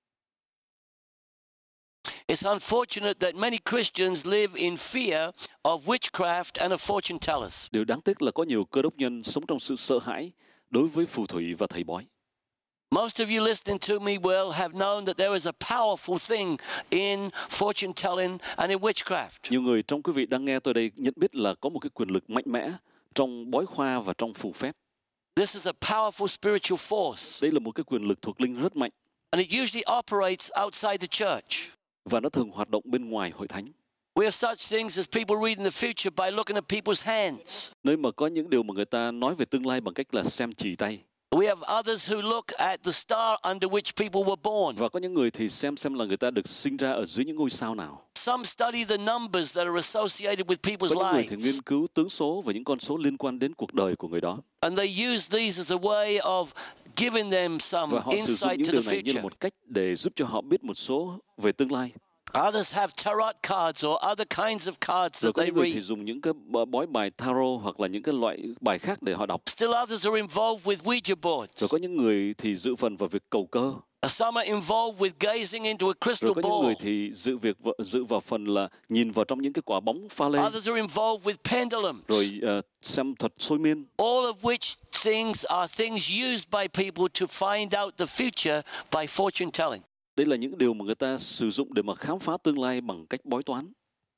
It's unfortunate that many Christians live in fear of witchcraft and of fortune tellers. Điều đáng tiếc là có nhiều cơ đốc nhân sống trong sự sợ hãi đối với phù thủy và thầy bói. Most of you listening to me will have known that there is a powerful thing in fortune telling and in witchcraft. Nhiều người trong quý vị đang nghe tôi đây nhận biết là có một cái quyền lực mạnh mẽ trong bói khoa và trong phù phép. This is a powerful spiritual force, Đây là một cái quyền lực thuộc linh rất mạnh and it usually operates outside the church. và nó thường hoạt động bên ngoài hội thánh. We have such things as people read in the future by looking at people's hands. Nơi mà có những điều mà người ta nói về tương lai bằng cách là xem chỉ tay. We have others who look at the star under which people were born. Và có những người thì xem xem là người ta được sinh ra ở dưới những ngôi sao nào. Some study the numbers that are associated with Có people's những người thì lives. nghiên cứu tướng số và những con số liên quan đến cuộc đời của người đó. And they use these as a way of giving them some Và họ sử dụng insight những to điều the này như là future. một cách để giúp cho họ biết một số về tương lai. Others have tarot cards or other kinds of cards Rồi that có they những người thì read. dùng những cái bói bài tarot hoặc là những cái loại bài khác để họ đọc. Still others are involved with Ouija boards. Rồi có những người thì dự phần vào việc cầu cơ. Some are involved with gazing into a crystal Rồi có những người ball. thì dự việc dự vào phần là nhìn vào trong những cái quả bóng pha lê. Others are involved with pendulums. Rồi uh, xem thuật sôi miên. All of which things are things used by people to find out the future by fortune telling. Đây là những điều mà người ta sử dụng để mà khám phá tương lai bằng cách bói toán.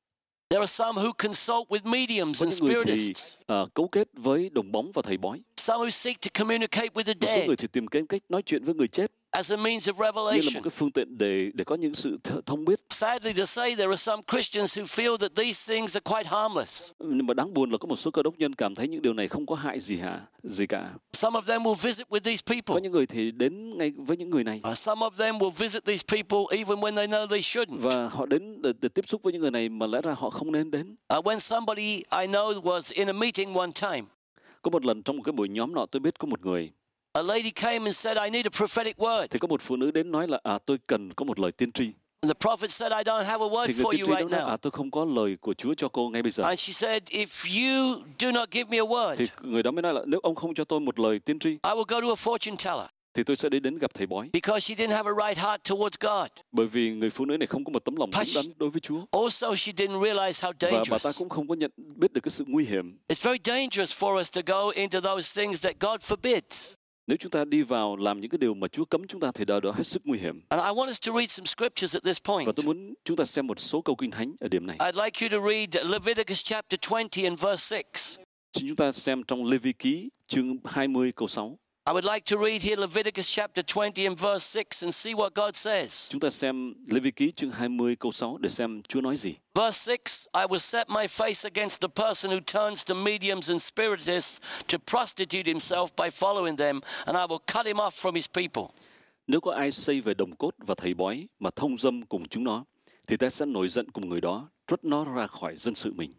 There are some who consult with mediums Có and những người thì spiritists. uh, cấu kết với đồng bóng và thầy bói. Some who seek to communicate with the Một số người dead thì tìm kiếm cách nói chuyện với người chết as a means of như là một revelation. cái phương tiện để để có những sự th- thông biết. Sadly to say, there are some Christians who feel that these things are quite harmless. Nhưng mà đáng buồn là có một số cơ đốc nhân cảm thấy những điều này không có hại gì hả gì cả. Some of them will visit with these Có people. những người thì đến ngay với những người này Uh, Some of them will visit these people even when they know they shouldn't. và họ đến để, để tiếp xúc với những người này mà lẽ ra họ không nên đến. Uh, when somebody I know was in a meeting one time, Có một lần trong một cái buổi nhóm nọ tôi biết có một người a lady came and said, I need a prophetic word. thì có một phụ nữ đến nói là à tôi cần có một lời tiên tri. And the prophet said, I don't have a word Thì người for tiên you tri đó right nói now. à tôi không có lời của Chúa cho cô ngay bây giờ. And she said, if you do not give me a word, Thì người đó mới nói là nếu ông không cho tôi một lời tiên tri I will go to a fortune teller. thì tôi sẽ đi đến gặp thầy bói. Because she didn't have a right heart towards God. Bởi vì người phụ nữ này không có một tấm lòng đúng đắn đối với Chúa. Also, she didn't realize how Và bà ta dangerous. cũng không có nhận biết được cái sự nguy hiểm. It's very dangerous for us to go into those things that God forbids. Nếu chúng ta đi vào làm những cái điều mà Chúa cấm chúng ta thì đó đó hết sức nguy hiểm. And I want us to read some scriptures at this point. Và tôi muốn chúng ta xem một số câu kinh thánh ở điểm này. I'd like you to read Leviticus chapter twenty and verse six. Xin chúng ta xem trong Lê Vi Ký chương hai mươi câu sáu. I would like to read here Leviticus chapter twenty and verse six and see what God says. Chúng ta xem Lê Vi Ký chương hai mươi câu sáu để xem Chúa nói gì. Verse six, I will set my face against the person who turns to mediums and spiritists to prostitute himself by following them, and I will cut him off from his people. Nếu có ai xây về đồng cốt và thầy bói mà thông dâm cùng chúng nó, thì ta sẽ nổi giận cùng người đó, truất nó ra khỏi dân sự mình.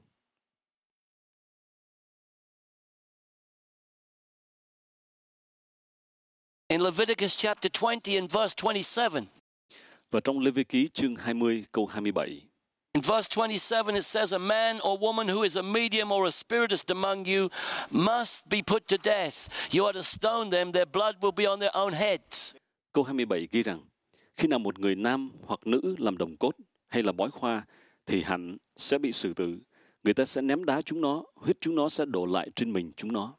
In Leviticus chapter twenty and verse twenty-seven, Và trong Lê Vi Ký chương hai mươi câu hai mươi bảy, in verse twenty-seven it says, a man or woman who is a medium or a spiritist among you must be put to death. You are to stone them, their blood will be on their own heads. câu hai mươi bảy ghi rằng, khi nào một người nam hoặc nữ làm đồng cốt hay là bói khoa thì hẳn sẽ bị xử tử. Người ta sẽ ném đá chúng nó, huyết chúng nó sẽ đổ lại trên mình chúng nó.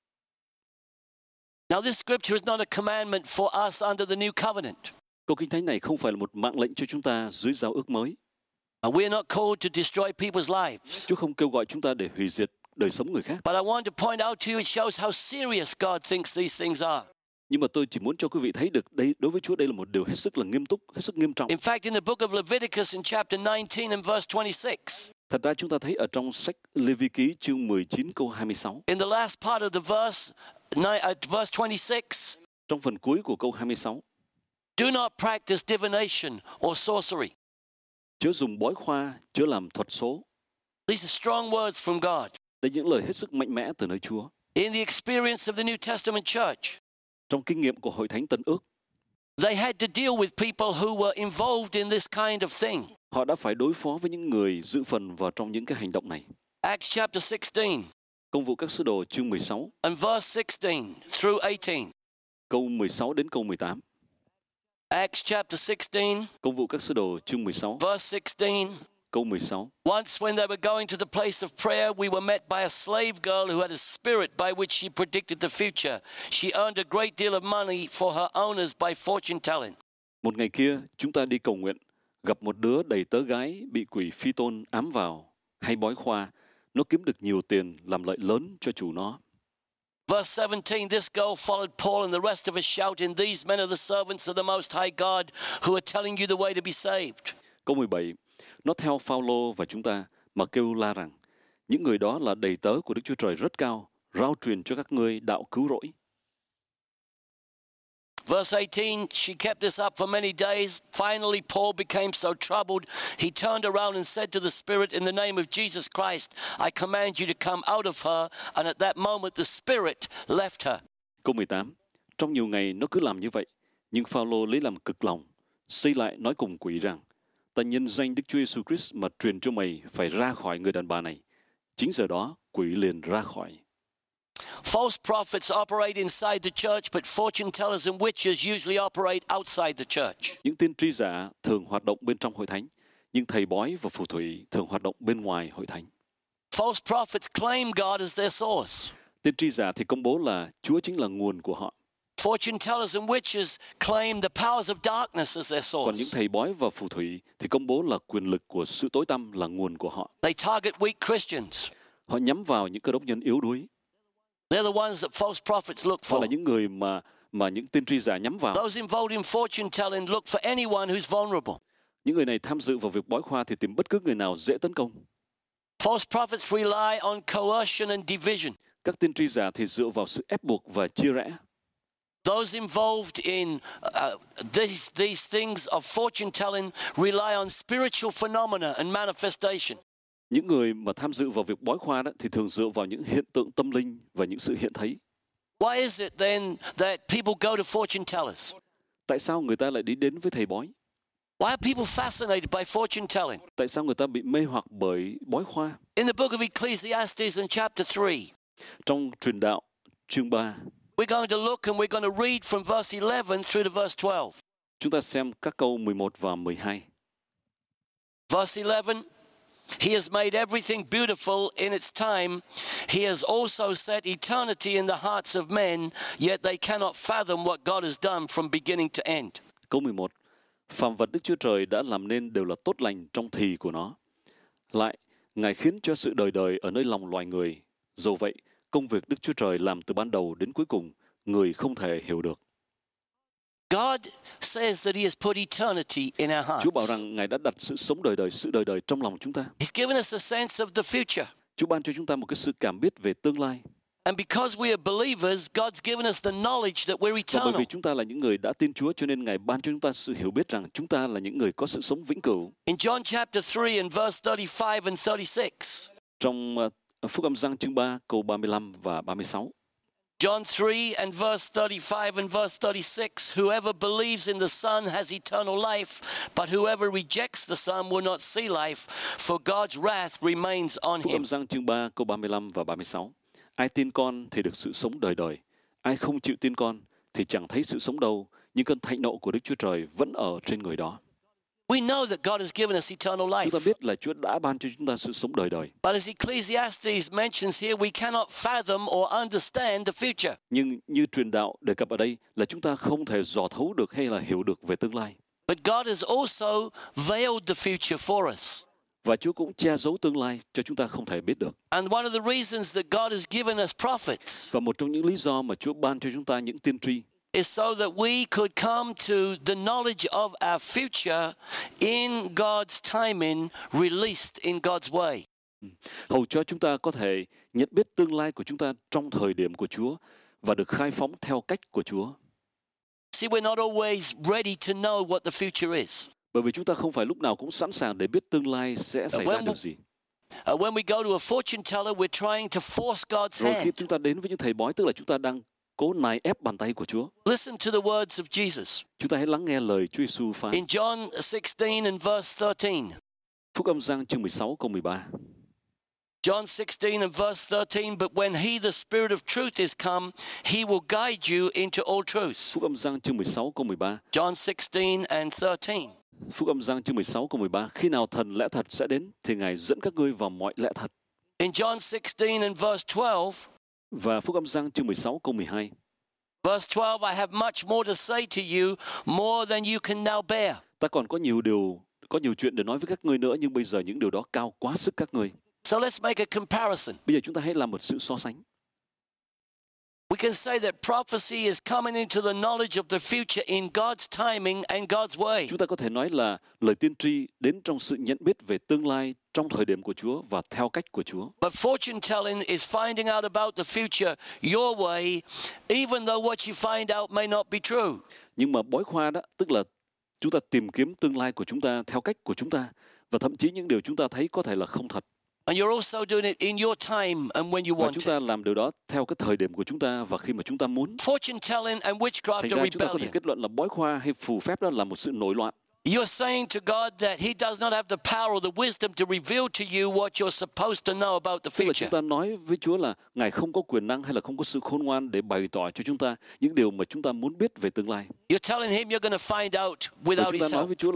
Now this scripture is not a commandment for us under the new covenant. Câu kinh thánh này không phải là một mạng lệnh cho chúng ta dưới giao ước mới. Uh, We are not called to destroy people's lives. Chúa không kêu gọi chúng ta để hủy diệt đời sống người khác. But I want to point out to you, it shows how serious God thinks these things are. Nhưng mà tôi chỉ muốn cho quý vị thấy được đây, đối với Chúa đây là một điều hết sức là nghiêm túc, hết sức nghiêm trọng. In fact, in the book of Leviticus in chapter nineteen and verse twenty-six, Thật ra chúng ta thấy ở trong sách Lê Vi Ký chương mười chín câu hai mươi sáu, in the last part of the verse, ni- uh, verse twenty-six, trong phần cuối của câu hai mươi sáu, do not practice divination or sorcery. chớ dùng bói khoa, chớ làm thuật số. These are strong words from God. Đây là những lời hết sức mạnh mẽ từ nơi Chúa. In the experience of the New Testament church, Trong kinh nghiệm của Hội Thánh Tân Ước, they had to deal with people who were involved in this kind of thing. họ đã phải đối phó với những người dự phần vào trong những cái hành động này. Acts chapter sixteen Công vụ các sứ đồ chương mười sáu, and verse sixteen through eighteen. câu mười sáu đến câu mười tám. Acts chapter sixteen, Công vụ các sứ đồ chương mười sáu, verse sixteen. câu mười sáu. Once, when they were going to the place of prayer, we were met by a slave girl who had a spirit by which she predicted the future. She earned a great deal of money for her owners by fortune telling. Một ngày kia, chúng ta đi cầu nguyện, gặp một đứa đầy tớ gái bị quỷ phi tôn ám vào hay bói khoa. Nó kiếm được nhiều tiền làm lợi lớn cho chủ nó. Verse seventeen, this girl followed Paul and the rest of us shouting, these men are the servants of the Most High God who are telling you the way to be saved. Câu mười bảy, nó theo Phao-lô và chúng ta mà kêu la rằng, những người đó là đầy tớ của Đức Chúa Trời rất cao, rao truyền cho các ngươi đạo cứu rỗi. Verse eighteen, she kept this up for many days. Finally, Paul became so troubled, he turned around and said to the Spirit, in the name of Jesus Christ, I command you to come out of her. And at that moment, the Spirit left her. Câu mười tám, trong nhiều ngày nó cứ làm như vậy, nhưng Phao-lô lấy làm cực lòng, xây lại nói cùng quỷ rằng, ta nhân danh Đức Chúa Giêsu Christ mà truyền cho mày phải ra khỏi người đàn bà này. Chính giờ đó, quỷ liền ra khỏi. False prophets operate inside the church, but fortune tellers and witches usually operate outside the church. Những tiên tri giả thường hoạt động bên trong hội thánh, nhưng thầy bói và phù thủy thường hoạt động bên ngoài hội thánh. False prophets claim God as their source. Tiên tri giả thì công bố là Chúa chính là nguồn của họ. Fortune tellers and witches claim the powers of darkness as their Còn những source. thầy bói và phù thủy thì công bố là quyền lực của sự tối tăm là nguồn của họ. They target weak Christians. Họ nhắm vào những cơ đốc nhân yếu đuối. They're the ones that false prophets look Họ for. là những người mà mà những tiên tri giả nhắm vào. Those involved in fortune telling look for anyone who's vulnerable. Những người này tham dự vào việc bói khoa thì tìm bất cứ người nào dễ tấn công. False prophets rely on coercion and division. Các tiên tri giả thì dựa vào sự ép buộc và chia rẽ. Those involved in uh, these, these things of fortune telling rely on spiritual phenomena and manifestation. Những người mà tham dự vào việc bói khoa đó thì thường dựa vào những hiện tượng tâm linh và những sự hiện thấy. Why is it then that people go to fortune tellers? Tại sao người ta lại đi đến với thầy bói? Why are people fascinated by fortune telling? Tại sao người ta bị mê hoặc bởi bói khoa? In the book of Ecclesiastes in chapter three, Trong truyền đạo chương ba, we're going to look and we're going to read from verse eleven through to verse twelve. chúng ta xem các câu mười một và mười hai. Verse eleven, He has made everything beautiful in its time. He has also set eternity in the hearts of men, yet they cannot fathom what God has done from beginning to end. Câu mười một. Phàm vật Đức Chúa Trời đã làm nên đều là tốt lành trong thì của nó. Lại, Ngài khiến cho sự đời đời ở nơi lòng loài người. Dẫu vậy, công việc Đức Chúa Trời làm từ ban đầu đến cuối cùng, người không thể hiểu được. God says that He has put eternity in our hearts. Chúa bảo rằng Ngài đã đặt sự sống đời đời, sự đời đời trong lòng chúng ta. He's given us a sense of the future. Chúa ban cho chúng ta một cái sự cảm biết về tương lai. And because we are believers, God's given us the knowledge that we're Và bởi eternal. vì chúng ta là những người đã tin Chúa, cho nên Ngài ban cho chúng ta sự hiểu biết rằng chúng ta là những người có sự sống vĩnh cửu. In John chapter three and verse thirty-five and thirty-six, Trong uh, Phúc Âm Giăng chương ba câu ba mươi lăm và ba mươi sáu. John three and verse thirty-five and verse thirty-six, whoever believes in the Son has eternal life, but whoever rejects the Son will not see life, for God's wrath remains on Phúc him. Âm Giăng chương ba câu ba mươi lăm và ba mươi sáu. Ai tin con thì được sự sống đời đời. Ai không chịu tin con thì chẳng thấy sự sống đâu, nhưng cơn thạnh nộ của Đức Chúa Trời vẫn ở trên người đó. We know that God has given us eternal life. Chúng ta biết là Chúa đã ban cho chúng ta sự sống đời đời. But as Ecclesiastes mentions here, we cannot fathom or understand the future. Nhưng như truyền đạo đề cập ở đây là chúng ta không thể dò thấu được hay là hiểu được về tương lai. But God has also veiled the future for us. Và Chúa cũng che giấu tương lai cho chúng ta không thể biết được. And one of the reasons that God has given us prophets Và một trong những lý do mà Chúa ban cho chúng ta những tiên tri is so that we could come to the knowledge of our future in God's timing, released in God's way. hầu cho chúng ta có thể nhận biết tương lai của chúng ta trong thời điểm của Chúa và được khai phóng theo cách của Chúa. See, we're not always ready to know what the future is. Bởi vì chúng ta không phải lúc nào cũng sẵn sàng để biết tương lai sẽ xảy ra điều gì. Uh, when we go to a fortune teller, we're trying to force God's Rồi khi hand. chúng ta đến với những thầy bói, tức là chúng ta đang cố nài ép bàn tay của Chúa. Listen to the words of Jesus. Chúng ta hãy lắng nghe lời Chúa Giêsu phán. In John sixteen and verse thirteen. Phúc Âm Giăng chương mười sáu câu mười ba. John sixteen and verse thirteen, but when he, the Spirit of truth, is come, he will guide you into all truth. Phúc Âm Giăng chương mười sáu câu mười ba. John sixteen and thirteen. Phúc Âm Giăng chương mười sáu câu mười ba. Khi nào thần lẽ thật sẽ đến thì Ngài dẫn các ngươi vào mọi lẽ thật. In John sixteen and verse twelve, Và Phúc Âm Giăng chương mười sáu câu mười hai. verse twelve, I have much more to say to you, more than you can now bear. Ta còn có nhiều điều, có nhiều chuyện để nói với các ngươi nữa, nhưng bây giờ những điều đó cao quá sức các ngươi. So let's make a comparison. Bây giờ chúng ta hãy làm một sự so sánh. We can say that prophecy is coming into the knowledge of the future in God's timing and God's way. Chúng ta có thể nói là lời tiên tri đến trong sự nhận biết về tương lai trong thời điểm của Chúa và theo cách của Chúa. But fortune telling is finding out about the future your way, even though what you find out may not be true. Nhưng mà bói khoa đó, tức là chúng ta tìm kiếm tương lai của chúng ta theo cách của chúng ta, và thậm chí những điều chúng ta thấy có thể là không thật. And you're also doing it in your time and when you Và want chúng it. ta làm điều đó theo cái thời điểm của chúng ta và khi mà chúng ta muốn. Fortune telling and witchcraft Thành are ra chúng ta có thể rebellion. kết luận là bói khoa hay phù phép đó là một sự nổi loạn. You're saying to God that He does not have the power or the wisdom to reveal to you what you're supposed to know about the Tức là chúng future. ta nói với Chúa là Ngài không có quyền năng hay là không có sự khôn ngoan để bày tỏ cho chúng ta những điều mà chúng ta muốn biết về tương lai. You're telling Him you're going to find out Và without chúng ta His nói help. với Chúa là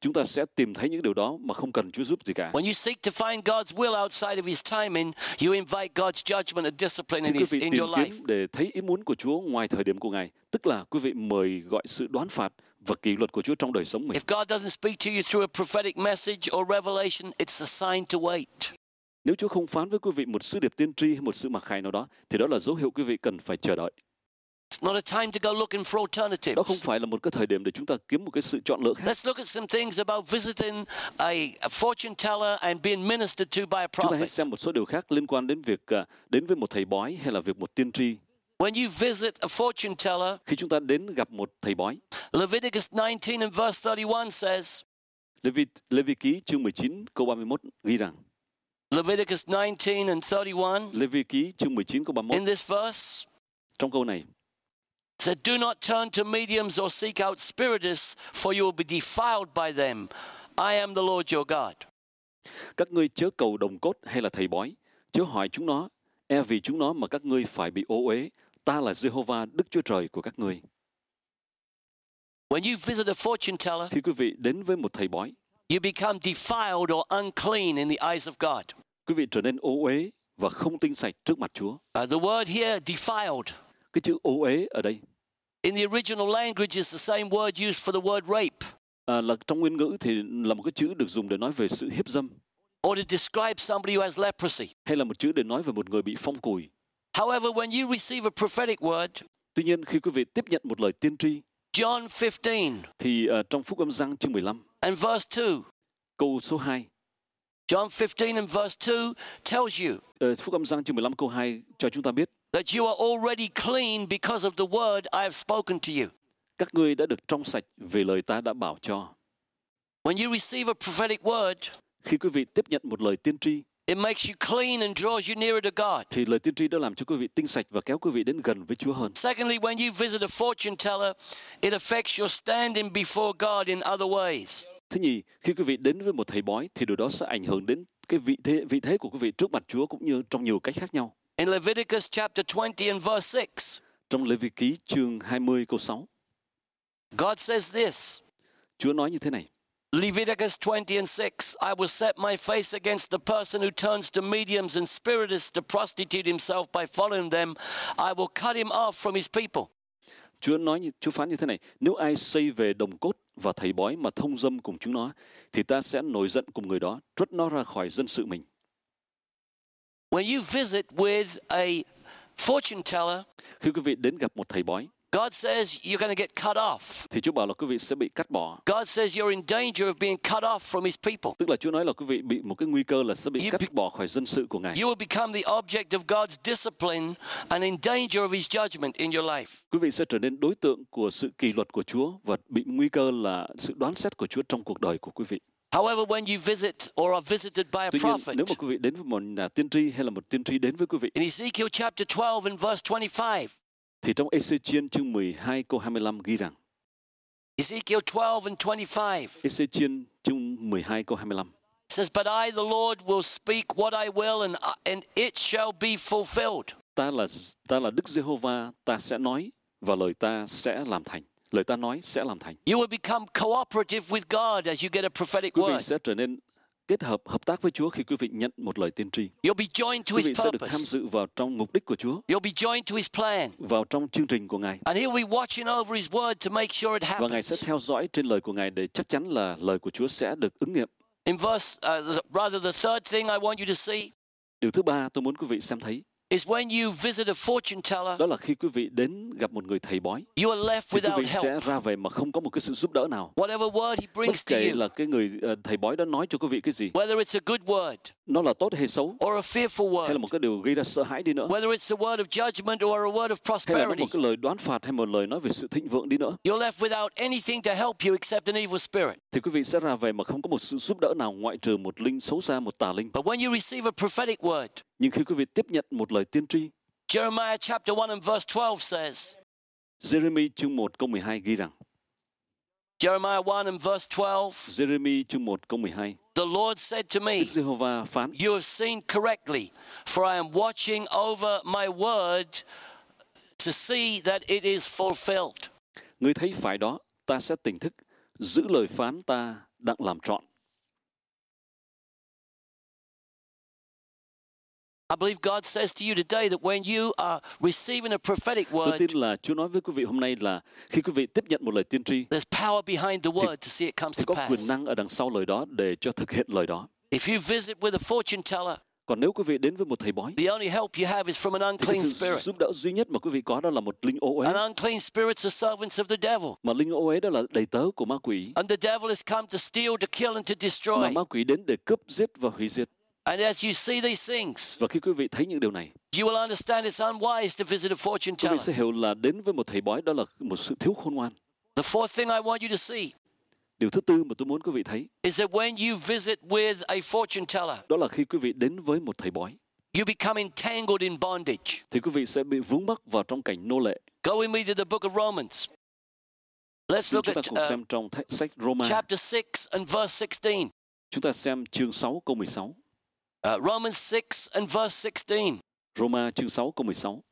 chúng ta sẽ tìm thấy những điều đó mà không cần Chúa giúp gì cả. When you seek to find God's will outside of His timing, you invite God's judgment and discipline Khi in, quý his, vị in tìm your kiếm life. để thấy ý muốn của Chúa ngoài thời điểm của Ngài, tức là quý vị mời gọi sự đoán phạt và kỷ luật của Chúa trong đời sống mình. If God doesn't speak to you through a prophetic message or revelation, it's a sign to wait. Nếu Chúa không phán với quý vị một sứ điệp tiên tri hay một sự mặc khải nào đó, thì đó là dấu hiệu quý vị cần phải chờ đợi. It's not a time to go looking for alternatives. Đó không phải là một cái thời điểm để chúng ta kiếm một cái sự chọn lựa khác. Let's look at some things about visiting a, a fortune teller and being ministered to by a Chúng ta hãy prophet. xem một số điều khác liên quan đến việc uh, đến với một thầy bói hay là việc một tiên tri. When you visit a fortune teller, Khi chúng ta đến gặp một thầy bói, Leviticus nineteen and verse thirty-one says, Lê Vi, Lê Vi Ký chương mười chín câu ba mươi mốt ghi rằng, Leviticus nineteen and thirty-one, Lê Vi Ký chương mười chín câu ba mươi mốt, in this verse, trong câu này, said, do not turn to mediums or seek out spiritists, for you will be defiled by them. I am the Lord your God. các ngươi chớ cầu đồng cốt hay là thầy bói, chớ hỏi chúng nó, e vì chúng nó mà các ngươi phải bị ô uế. Ta là Giê-hô-va, Đức Chúa Trời của các ngươi. When you visit a fortune teller, Khi quý vị đến với một thầy bói, you become defiled or unclean in the eyes of God. quý vị trở nên ô uế và không tinh sạch trước mặt Chúa. Uh, the word here, defiled, Cái chữ ô uế ở đây in the original language is the same word used for the word rape, à, là trong nguyên ngữ thì là một cái chữ được dùng để nói về sự hiếp dâm, or to describe somebody who has leprosy. hay là một chữ để nói về một người bị phong cùi. However, when you receive a prophetic word, Tuy nhiên khi quý vị tiếp nhận một lời tiên tri, John fifteen thì uh, trong Phúc Âm Giăng chương mười lăm, and verse two, câu số hai, John fifteen and verse two tells you uh, Phúc Âm Giăng chương mười lăm câu hai cho chúng ta biết, that you are already clean because of the word I have spoken to you. các ngươi đã được trong sạch về lời ta đã bảo cho. When you receive a prophetic word, Khi quý vị tiếp nhận một lời tiên tri, it makes you clean and draws you nearer to God. thì lời tiên tri đã làm cho quý vị tinh sạch và kéo quý vị đến gần với Chúa hơn. Secondly, when you visit a fortune teller, it affects your standing before God in other ways. Thứ nhì, khi quý vị đến với một thầy bói thì điều đó sẽ ảnh hưởng đến cái vị thế vị thế của quý vị trước mặt Chúa cũng như trong nhiều cách khác nhau. In Leviticus chapter twenty and verse six, Trong Lê Vi Ký chương hai mươi câu sáu, God says this. Chúa nói như thế này: Leviticus twenty and six, I will set my face against the person who turns to mediums and spiritists to prostitute himself by following them. I will cut him off from his people. Chúa nói như, Chúa phán như thế này: nếu ai xây về đồng cốt và thầy bói mà thông dâm cùng chúng nó, thì ta sẽ nổi giận cùng người đó, trút nó ra khỏi dân sự mình. When you visit with a fortune teller, Khi quý vị đến gặp một thầy bói, God says you're going to get cut off. thì Chúa bảo là quý vị sẽ bị cắt bỏ. God says you're in danger of being cut off from his people. Tức là Chúa nói là quý vị bị một cái nguy cơ là sẽ bị You cắt be- bỏ khỏi dân sự của Ngài. You will become the object of God's discipline and in danger of his judgment in your life. Quý vị sẽ trở nên đối tượng của sự kỷ luật của Chúa và bị nguy cơ là sự đoán xét của Chúa trong cuộc đời của quý vị. However, when you visit or are visited by a Tuy nhiên, prophet, nếu mà quý vị đến với một nhà tiên tri hay là một tiên tri đến với quý vị, in Ezekiel chapter twelve and verse twenty-five, thì trong Ê-xê-chiên chương mười hai câu hai mươi lăm ghi rằng, Ezekiel twelve and twenty-five Ê-xê-chiên chương mười hai câu hai mươi lăm, says, But I, the Lord, will speak what I will, and, and it shall be fulfilled. ta là ta là Đức Giê-hô-va, ta sẽ nói và lời ta sẽ làm thành. Lời ta nói sẽ làm thành. You will become cooperative with God as you get a prophetic Quý vị word. sẽ trở nên kết hợp hợp tác với Chúa khi quý vị nhận một lời tiên tri. You'll be joined to Quý his vị sẽ được tham purpose. dự vào trong mục đích của Chúa, You'll be joined to his plan. vào trong chương trình của Ngài. And he'll be watching over his word to make sure it Và Ngài sẽ happens. theo dõi trên lời của Ngài để chắc chắn là lời của Chúa sẽ được ứng nghiệm. In verse, uh, rather the third thing I want you to see Điều thứ ba tôi muốn quý vị xem thấy, is when you visit a fortune teller, đó là khi quý vị đến gặp một người thầy bói, you are left thì quý without vị sẽ help. ra về mà không có một cái sự giúp đỡ nào. Whatever word he brings Bất to kể you, là cái người ờ, thầy bói đó nói cho quý vị cái gì, whether it's a good word nó là tốt hay xấu, or a fearful hay là word, một cái điều gây ra sợ hãi đi nữa, whether it's a word of judgment or a word of hay là nó prosperity, một cái lời đoán phạt hay một lời nói về sự thịnh vượng đi nữa, you're left without anything to help you except an evil spirit. thì quý vị sẽ ra về mà không có một sự giúp đỡ nào ngoại trừ một linh xấu xa, một tà linh. But when you receive a prophetic word, Nhưng khi quý vị tiếp nhận một lời tiên tri, Jeremiah chapter one and verse twelve says, Giê-rê-mi chương một câu mười hai ghi rằng, Jeremiah one and verse twelve, Giê-rê-mi chương một câu mười hai, the Lord said to me, Đức Giê-hô-va phán: you have seen correctly, for I am watching over my word to see that it is fulfilled. Ngươi thấy phải đó, ta sẽ tỉnh thức, giữ lời phán ta đang làm trọn. I believe God says to you today that when you are receiving a prophetic Tôi word, tin là Chúa nói với quý vị hôm nay là khi quý vị tiếp nhận một lời tiên tri, there's power behind the word to see it comes thì to có quyền pass. năng ở đằng sau lời đó để cho thực hiện lời đó. If you visit with a fortune teller, Còn nếu quý vị đến với một thầy bói, the only help you have is from an thì cái unclean sự spirit. giúp đỡ duy nhất mà quý vị có đó là một linh ô uế. An unclean spirit's are servants of the devil. Mà linh ô uế đó là đầy tớ của ma quỷ. And the devil has come to steal, to kill, and to Mà destroy. ma quỷ đến để cướp, giết và hủy diệt. And as you see these things, Và khi quý vị thấy những điều này, you will understand it's unwise to visit a fortune quý vị teller. sẽ hiểu là đến với một thầy bói đó là một sự thiếu khôn ngoan. The fourth thing I want you to see Điều thứ tư mà tôi muốn quý vị thấy, is that when you visit with a fortune teller, đó là khi quý vị đến với một thầy bói, you become entangled in bondage. thì quý vị sẽ bị vướng mắc vào trong cảnh nô lệ. Go with me to the book of Romans. Let's Xin look chúng ta at cùng uh, xem trong th- sách Roma. chapter six and verse sixteen. Chúng ta xem chương sáu câu mười sáu. Uh, Romans six and verse sixteen. Roma chương sáu câu mười sáu.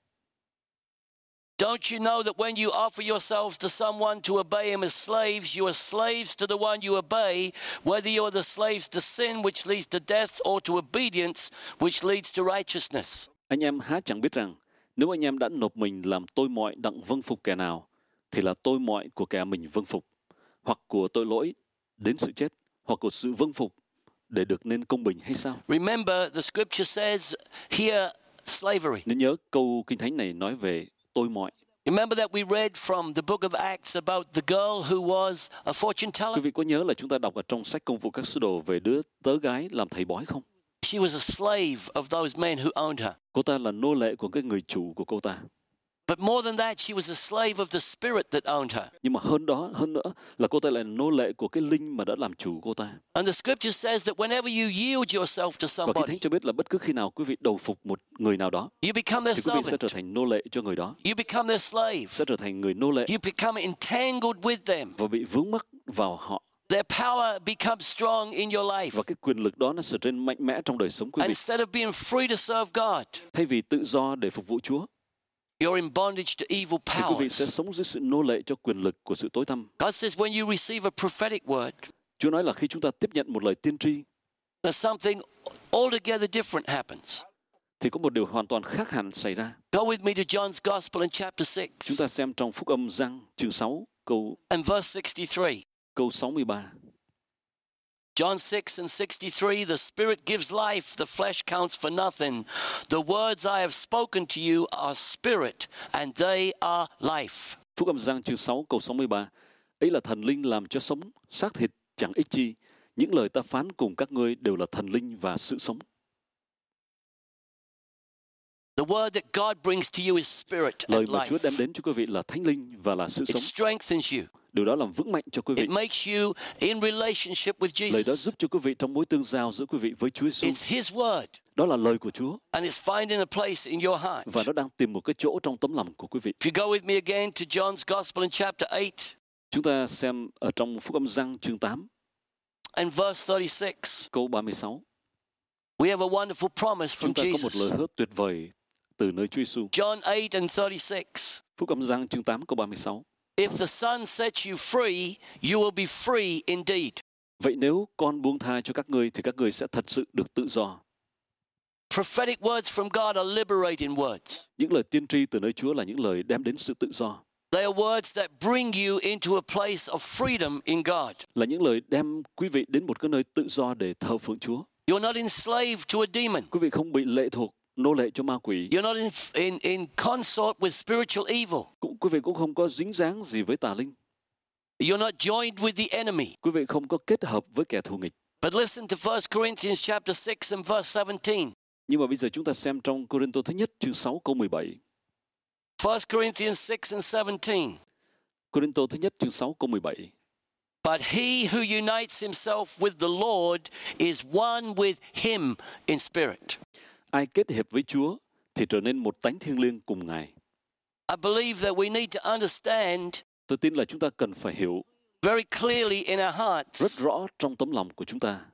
Don't you know that when you offer yourselves to someone to obey him as slaves, you are slaves to the one you obey, whether you are the slaves to sin, which leads to death, or to obedience, which leads to righteousness. Anh em há chẳng biết rằng nếu anh em đã nộp mình làm tôi mọi đặng vâng phục kẻ nào, thì là tôi mọi của kẻ mình vâng phục, hoặc của tội lỗi đến sự chết, hoặc của sự vâng phục để được nên công bình hay sao? Remember, the scripture says here, slavery. Nên nhớ câu Kinh Thánh này nói về tôi mọi. Remember that we read from the book of Acts about the girl who was a fortune teller? Quý vị có nhớ là chúng ta đọc ở trong sách Công vụ các sứ đồ về đứa tớ gái làm thầy bói không? She was a slave of those men who owned her. Cô ta là nô lệ của cái người chủ của cô ta. But more than that, she was a slave of the spirit that owned her. Nhưng mà hơn đó, hơn nữa là cô ta là nô lệ của cái linh mà đã làm chủ cô ta. And the scripture says that whenever you yield yourself to Và Kinh somebody, Thánh cho biết là bất cứ khi nào quý vị đầu phục một người nào đó, you become their thì quý vị sẽ servant. trở thành nô lệ cho người đó, You become their slave. sẽ trở thành người nô lệ You become entangled with them. và bị vướng mắc vào họ. Their power becomes strong in your life. Và cái quyền lực đó nó trở nên mạnh mẽ trong đời sống quý And vị. instead of being free to serve God, Thay vì tự do để phục vụ Chúa, you're in bondage to evil thì quý vị sẽ powers. sống dưới sự nô lệ cho quyền lực của sự tối tăm. God says when you receive a prophetic word, Chúa nói là khi chúng ta tiếp nhận một lời tiên tri, that something altogether different happens. thì có một điều hoàn toàn khác hẳn xảy ra. Go with me to John's Gospel in chapter six Chúng ta xem trong Phúc âm Giăng chương sáu câu and verse sixty-three. câu sáu mươi ba. John six and sixty-three, the Spirit gives life, the flesh counts for nothing. The words I have spoken to you are spirit, and they are life. Phúc âm Giăng chương sáu câu sáu mươi ba. Ấy là thần linh làm cho sống, xác thịt chẳng ích chi. Những lời ta phán cùng các ngươi đều là thần linh và sự sống. The word that God brings to you is spirit Lời and mà Chúa đem life. đến cho quý vị là thánh linh và là sự It sống. strengthens you. Điều đó làm vững mạnh cho quý vị. It makes you in relationship with Lời đó Jesus. giúp cho quý vị trong mối tương giao giữa quý vị với Chúa Giêsu. It's His word, Đó là lời của Chúa and it's finding a place in your heart. và nó đang tìm một cái chỗ trong tấm lòng của quý vị. If you go with me again to John's Gospel in chapter eight Chúng ta xem ở trong Phúc âm Giăng chương tám and verse thirty-six, câu ba mươi sáu. we have a wonderful promise from Chúng ta có một lời Jesus. hứa tuyệt vời từ nơi Chúa Giêsu. John eight and thirty-six. Phúc âm Giăng chương tám câu ba mươi sáu. If the Son sets you free, you will be free indeed. Vậy nếu con buông tha cho các ngươi thì các ngươi sẽ thật sự được tự do. Prophetic words from God are liberating words. Những lời tiên tri từ nơi Chúa là những lời đem đến sự tự do. They are words that bring you into a place of freedom in God. Là những lời đem quý vị đến một cái nơi tự do để thờ phượng Chúa. You're not enslaved to a demon. Quý vị không bị lệ thuộc, nô lệ cho ma quỷ. You're not in, in, in consort with spiritual evil. Cũng, quý vị cũng không có dính dáng gì với tà linh. You're not joined with the enemy. Quý vị không có kết hợp với kẻ thù nghịch. But listen to First Corinthians chapter six and verse seventeen. Nhưng mà bây giờ chúng ta xem trong Cô-rinh-tô thứ nhất chương sáu câu mười bảy. First Corinthians six and seventeen. Cô-rinh-tô thứ nhất chương sáu câu mười bảy. But he who unites himself with the Lord is one with him in spirit. Ai kết hiệp với Chúa thì trở nên một tánh thiêng liêng cùng Ngài. I believe that we need to understand Tôi tin là chúng ta cần phải hiểu very clearly in our hearts rất rõ trong tấm lòng của chúng ta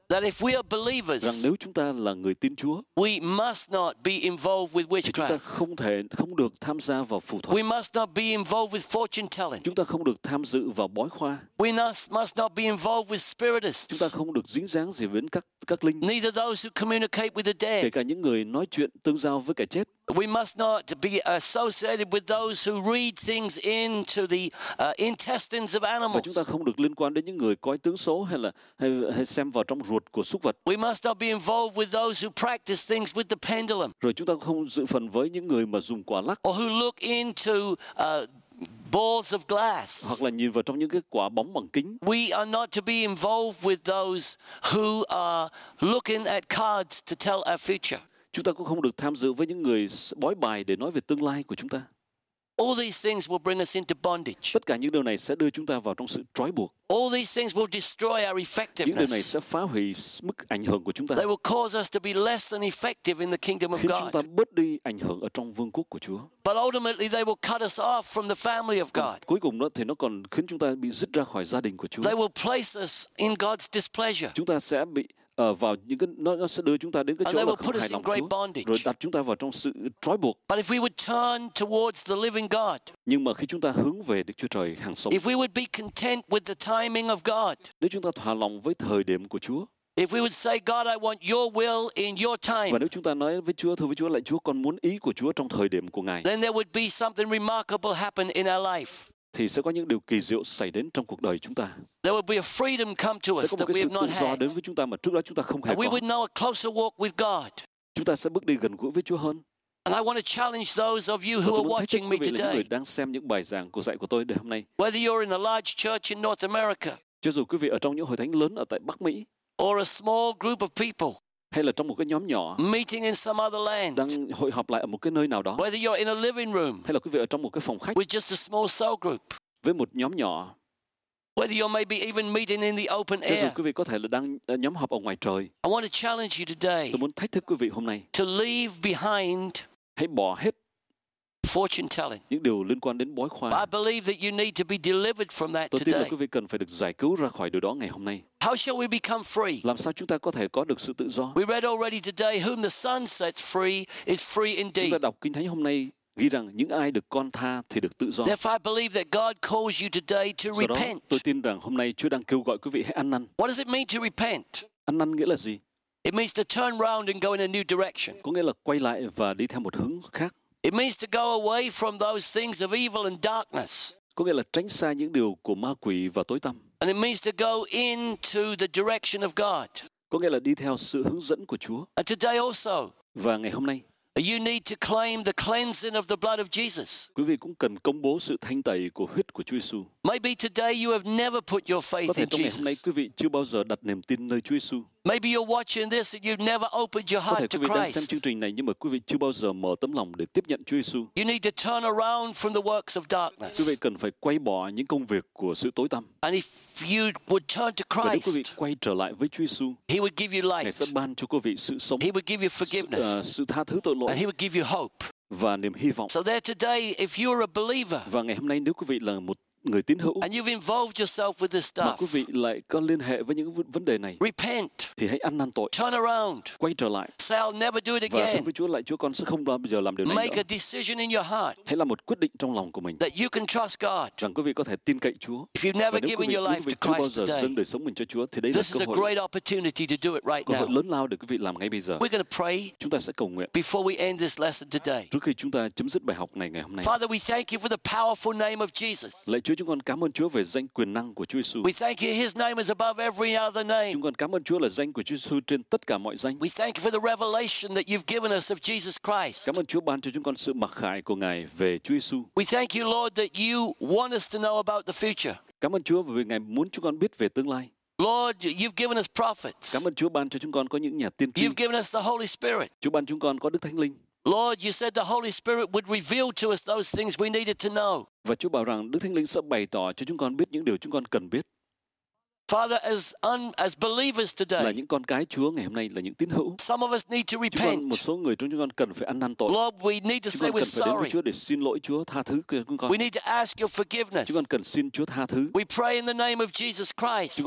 that if we are rằng believers, nếu chúng ta là người tin Chúa we must not be involved with thì chúng ta witchcraft. không thể không được tham gia vào phù thuật. We must not be involved with fortune telling. Chúng ta không được tham dự vào bói khoa. We must, must not be involved with spiritists. Chúng ta không được dính dáng gì với các các linh. Neither those who communicate with the Kể dead. cả những người nói chuyện tương giao với kẻ chết. We must not be associated with those who read things into the uh, intestines of Và animals. chúng ta không được liên quan đến những người coi tướng số hay là hay, hay xem vào trong ruột của súc vật. We must not be involved with those who practice things with the pendulum, Rồi chúng ta không dự phần với những người mà dùng quả lắc or who look into uh, balls of glass. hoặc là nhìn vào trong những cái quả bóng bằng kính. We are not to be involved with those who are looking at cards to tell our future. Chúng ta cũng không được tham dự với những người bói bài để nói về tương lai của chúng ta. All these things will bring us into bondage. Tất cả những điều này sẽ đưa chúng ta vào trong sự trói buộc. All these things will destroy our Những điều này effectiveness. sẽ phá hủy mức ảnh hưởng của chúng ta, They will cause us to be less than effective in the kingdom of khiến chúng ta God. bớt đi ảnh hưởng ở trong vương quốc của Chúa. But ultimately, they will cut us off from the family of God. Cuối cùng đó thì nó còn khiến chúng ta bị dứt ra khỏi gia đình của Chúa. They will place us in God's displeasure. Chúng ta sẽ bị uh, vào những cái nó, nó sẽ đưa chúng ta đến cái And chỗ they là will không put us hài in lòng great Chúa, bondage. rồi đặt chúng ta vào trong sự trói buộc. But if we would turn towards the living God, Nhưng mà khi chúng ta hướng về Đức Chúa Trời hàng sống, if we would be content with the timing of God, nếu chúng ta thỏa lòng với thời điểm của Chúa, if we would say, God, I want your will in your time, và nếu chúng ta nói với Chúa, thưa với Chúa, lại Chúa con muốn ý của Chúa trong thời điểm của Ngài, then there would be something remarkable happen in our life. thì sẽ có những điều kỳ diệu xảy đến trong cuộc đời chúng ta. There would be a freedom come to Sẽ us có một that cái we sự have tự not do had. đến với chúng ta mà trước đó chúng ta không hề And we có. would know a closer walk with God. Chúng ta sẽ bước đi gần gũi với Chúa hơn. And I want to challenge those of you Và who tôi are muốn thách thức watching quý me vị là những người today, đang xem những bài giảng của dạy của tôi ngày hôm nay. whether you're in a large church in North America Cho dù quý vị ở trong những hội thánh lớn ở tại Bắc Mỹ, or a small group of people hay là trong một cái nhóm nhỏ meeting in some other land, đang hội họp lại ở một cái nơi nào đó, whether you're in a living room hay là quý vị ở trong một cái phòng khách with just a small cell group, với một nhóm nhỏ, whether you're maybe even meeting in the open cho dù air. quý vị có thể là đang ờ, nhóm họp ở ngoài trời, I want to challenge you today tôi muốn thách thức quý vị hôm nay, to leave behind hãy bỏ hết fortune telling. những điều liên quan đến bói I khoa. believe that you need to be delivered from that Tôi tin là today. quý vị cần phải được giải cứu ra khỏi điều đó ngày hôm nay. How shall we become free? Làm sao chúng ta có thể có được sự tự do? We read already today, whom the Son sets free is free Chúng indeed. ta đọc Kinh Thánh hôm nay ghi rằng những ai được con tha thì được tự do. Therefore, I believe that God calls you today to Do đó, repent. tôi tin rằng hôm nay Chúa đang kêu gọi quý vị hãy ăn năn. What does it mean to repent? Ăn năn nghĩa là gì? It means to turn round and go in a new direction. Có nghĩa là quay lại và đi theo một hướng khác. It means to go away from those things of evil and darkness. Có nghĩa là tránh xa những điều của ma quỷ và tối tăm. And it means to go into the direction of God. Có nghĩa là đi theo sự hướng dẫn của Chúa. And today also, Và ngày hôm nay, you need to claim the cleansing of the blood of Jesus. quý vị cũng cần công bố sự thanh tẩy của huyết của Chúa Giêsu. Maybe today you have never put your Có faith thể in trong ngày hôm nay Jesus. quý vị chưa bao giờ đặt niềm tin nơi Chúa Giêsu. Maybe you're watching this and you've never opened your Có thể heart quý to vị đang xem Christ. chương trình này nhưng mà quý vị chưa bao giờ mở tấm lòng để tiếp nhận Chúa Giêsu. You need to turn around from the works of Quý darkness. vị cần phải quay bỏ những công việc của sự tối tăm. And if you would turn to Và nếu quý vị Christ, quay trở lại với Chúa Giêsu, He would give you Ngài light. sẽ ban cho quý vị sự sống, He would give you sự, forgiveness. uh, sự tha thứ tội And lỗi He would give you hope. và niềm hy vọng. So there today, if you're a believer Và ngày hôm nay nếu quý vị là một người tín hữu and you've involved yourself with this mà stuff, quý vị lại có liên hệ với những vấn đề này repent, thì hãy ăn năn tội, turn around, quay trở lại say I'll never do it và thưa again. với Chúa lại Chúa con sẽ không bao giờ làm điều này Make nữa. a decision in your heart Hãy làm một quyết định trong lòng của mình that you can trust God. rằng quý vị có thể tin cậy Chúa. If you've Và never nếu quý given vị, your quý life vị to chưa bao Christ giờ today, dâng đời sống mình cho Chúa thì đây là this is cơ a hội, great opportunity to do it right cơ hội now. lớn lao để quý vị làm ngay bây giờ. We're going to pray Chúng ta sẽ cầu nguyện before we end this lesson today. trước khi chúng ta chấm dứt bài học này ngày hôm nay. Father, we thank you for the powerful name of Jesus. Lạy Chúa, chúng con cảm ơn Chúa về danh quyền năng của Chúa Giêsu. We thank you, His name is above every other name. Chúng con cảm ơn Chúa là danh của Chúa Giêsu trên tất cả mọi danh. We thank you for the revelation that you've given us of Jesus Christ. Cảm ơn Chúa ban cho chúng con sự mặc khải của Ngài về Chúa Giêsu. We thank you, Lord, that you want us to know about the future. Cảm ơn Chúa vì Ngài muốn chúng con biết về tương lai. Lord, you've given us prophets. Cảm ơn Chúa ban cho chúng con có những nhà tiên tri. You've given us the Holy Spirit. Chúa ban chúng con có Đức Thánh Linh. Lord, you said the Holy Spirit would reveal to us those things we needed to know. Và Chúa bảo rằng Đức Thánh Linh sẽ bày tỏ cho chúng con biết những điều chúng con cần biết. Father, as un, as believers Là today, những con cái Chúa ngày hôm nay là những tín hữu. some of us need to Chúng con, repent. một số người trong chúng con cần phải ăn năn tội. Lord, we need to Chúng say con we're cần phải đến với sorry. Chúa để xin lỗi Chúa, tha thứ cho chúng con. We need to ask your Chúng forgiveness. con cần xin Chúa tha thứ. We pray in the name of Jesus Christ. Chúng con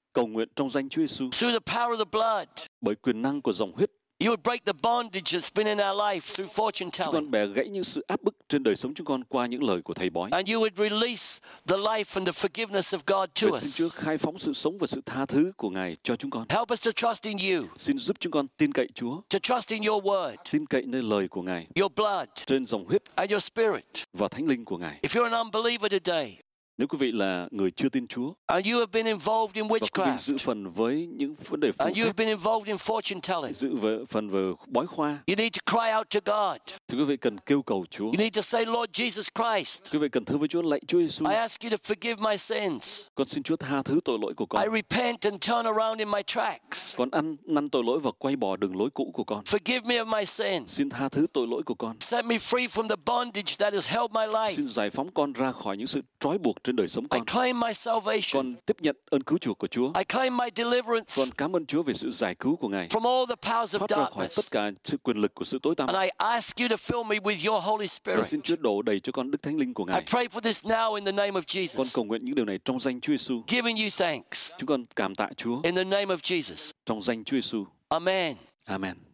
cầu nguyện trong danh Chúa Giêsu. Through the power of the blood, Bởi quyền năng của dòng huyết, you would break the bondage that's been in our life through fortune chúng telling. con bẻ gãy những sự áp bức trên đời sống chúng con qua những lời của thầy bói. And you would release the life and the forgiveness of God to Vậy xin us. Chúa khai phóng sự sống và sự tha thứ của Ngài cho chúng con. Help us to trust in you, Xin giúp chúng con tin cậy Chúa, to trust in your word, tin cậy nơi lời của Ngài, your blood, trên dòng huyết and your spirit. và thánh linh của Ngài. If you're an unbeliever today, Nếu quý vị là người chưa tin Chúa and you have been involved in và quý vị witchcraft, giữ phần với những vấn đề phù and you have phép, been involved in fortune telling, giữ về- phần về bói khoa, you need to cry out to God. thì quý vị cần kêu cầu Chúa. You need to say, Lord Jesus Christ, Quý vị cần thưa với Chúa, lạy Chúa Giêsu, I ask you to forgive my sins. con xin Chúa tha thứ tội lỗi của I con. repent and turn around in my tracks. Con ăn năn tội lỗi và quay bỏ đường lối cũ của con. Forgive me of my sins. Xin tha thứ tội lỗi của con. Set me free from the bondage that has held my life. Xin giải phóng con ra khỏi những sự trói buộc trên đời sống I con. claim my salvation. Con tiếp nhận ơn cứu chuộc của Chúa. I claim my deliverance Con cảm ơn Chúa về sự giải cứu của Ngài, from all the powers of thoát ra khỏi darkness. tất cả sự quyền lực của sự tối tăm. And I ask you to fill me with your Holy Và Spirit. xin Chúa đổ đầy cho con Đức Thánh Linh của I Ngài. pray for this now in the name of Con Jesus. cầu nguyện những điều này trong danh Chúa Giêsu. Giving you thanks Chúng con cảm tạ Chúa in the name of Jesus. trong danh Chúa Giêsu. Amen. Amen.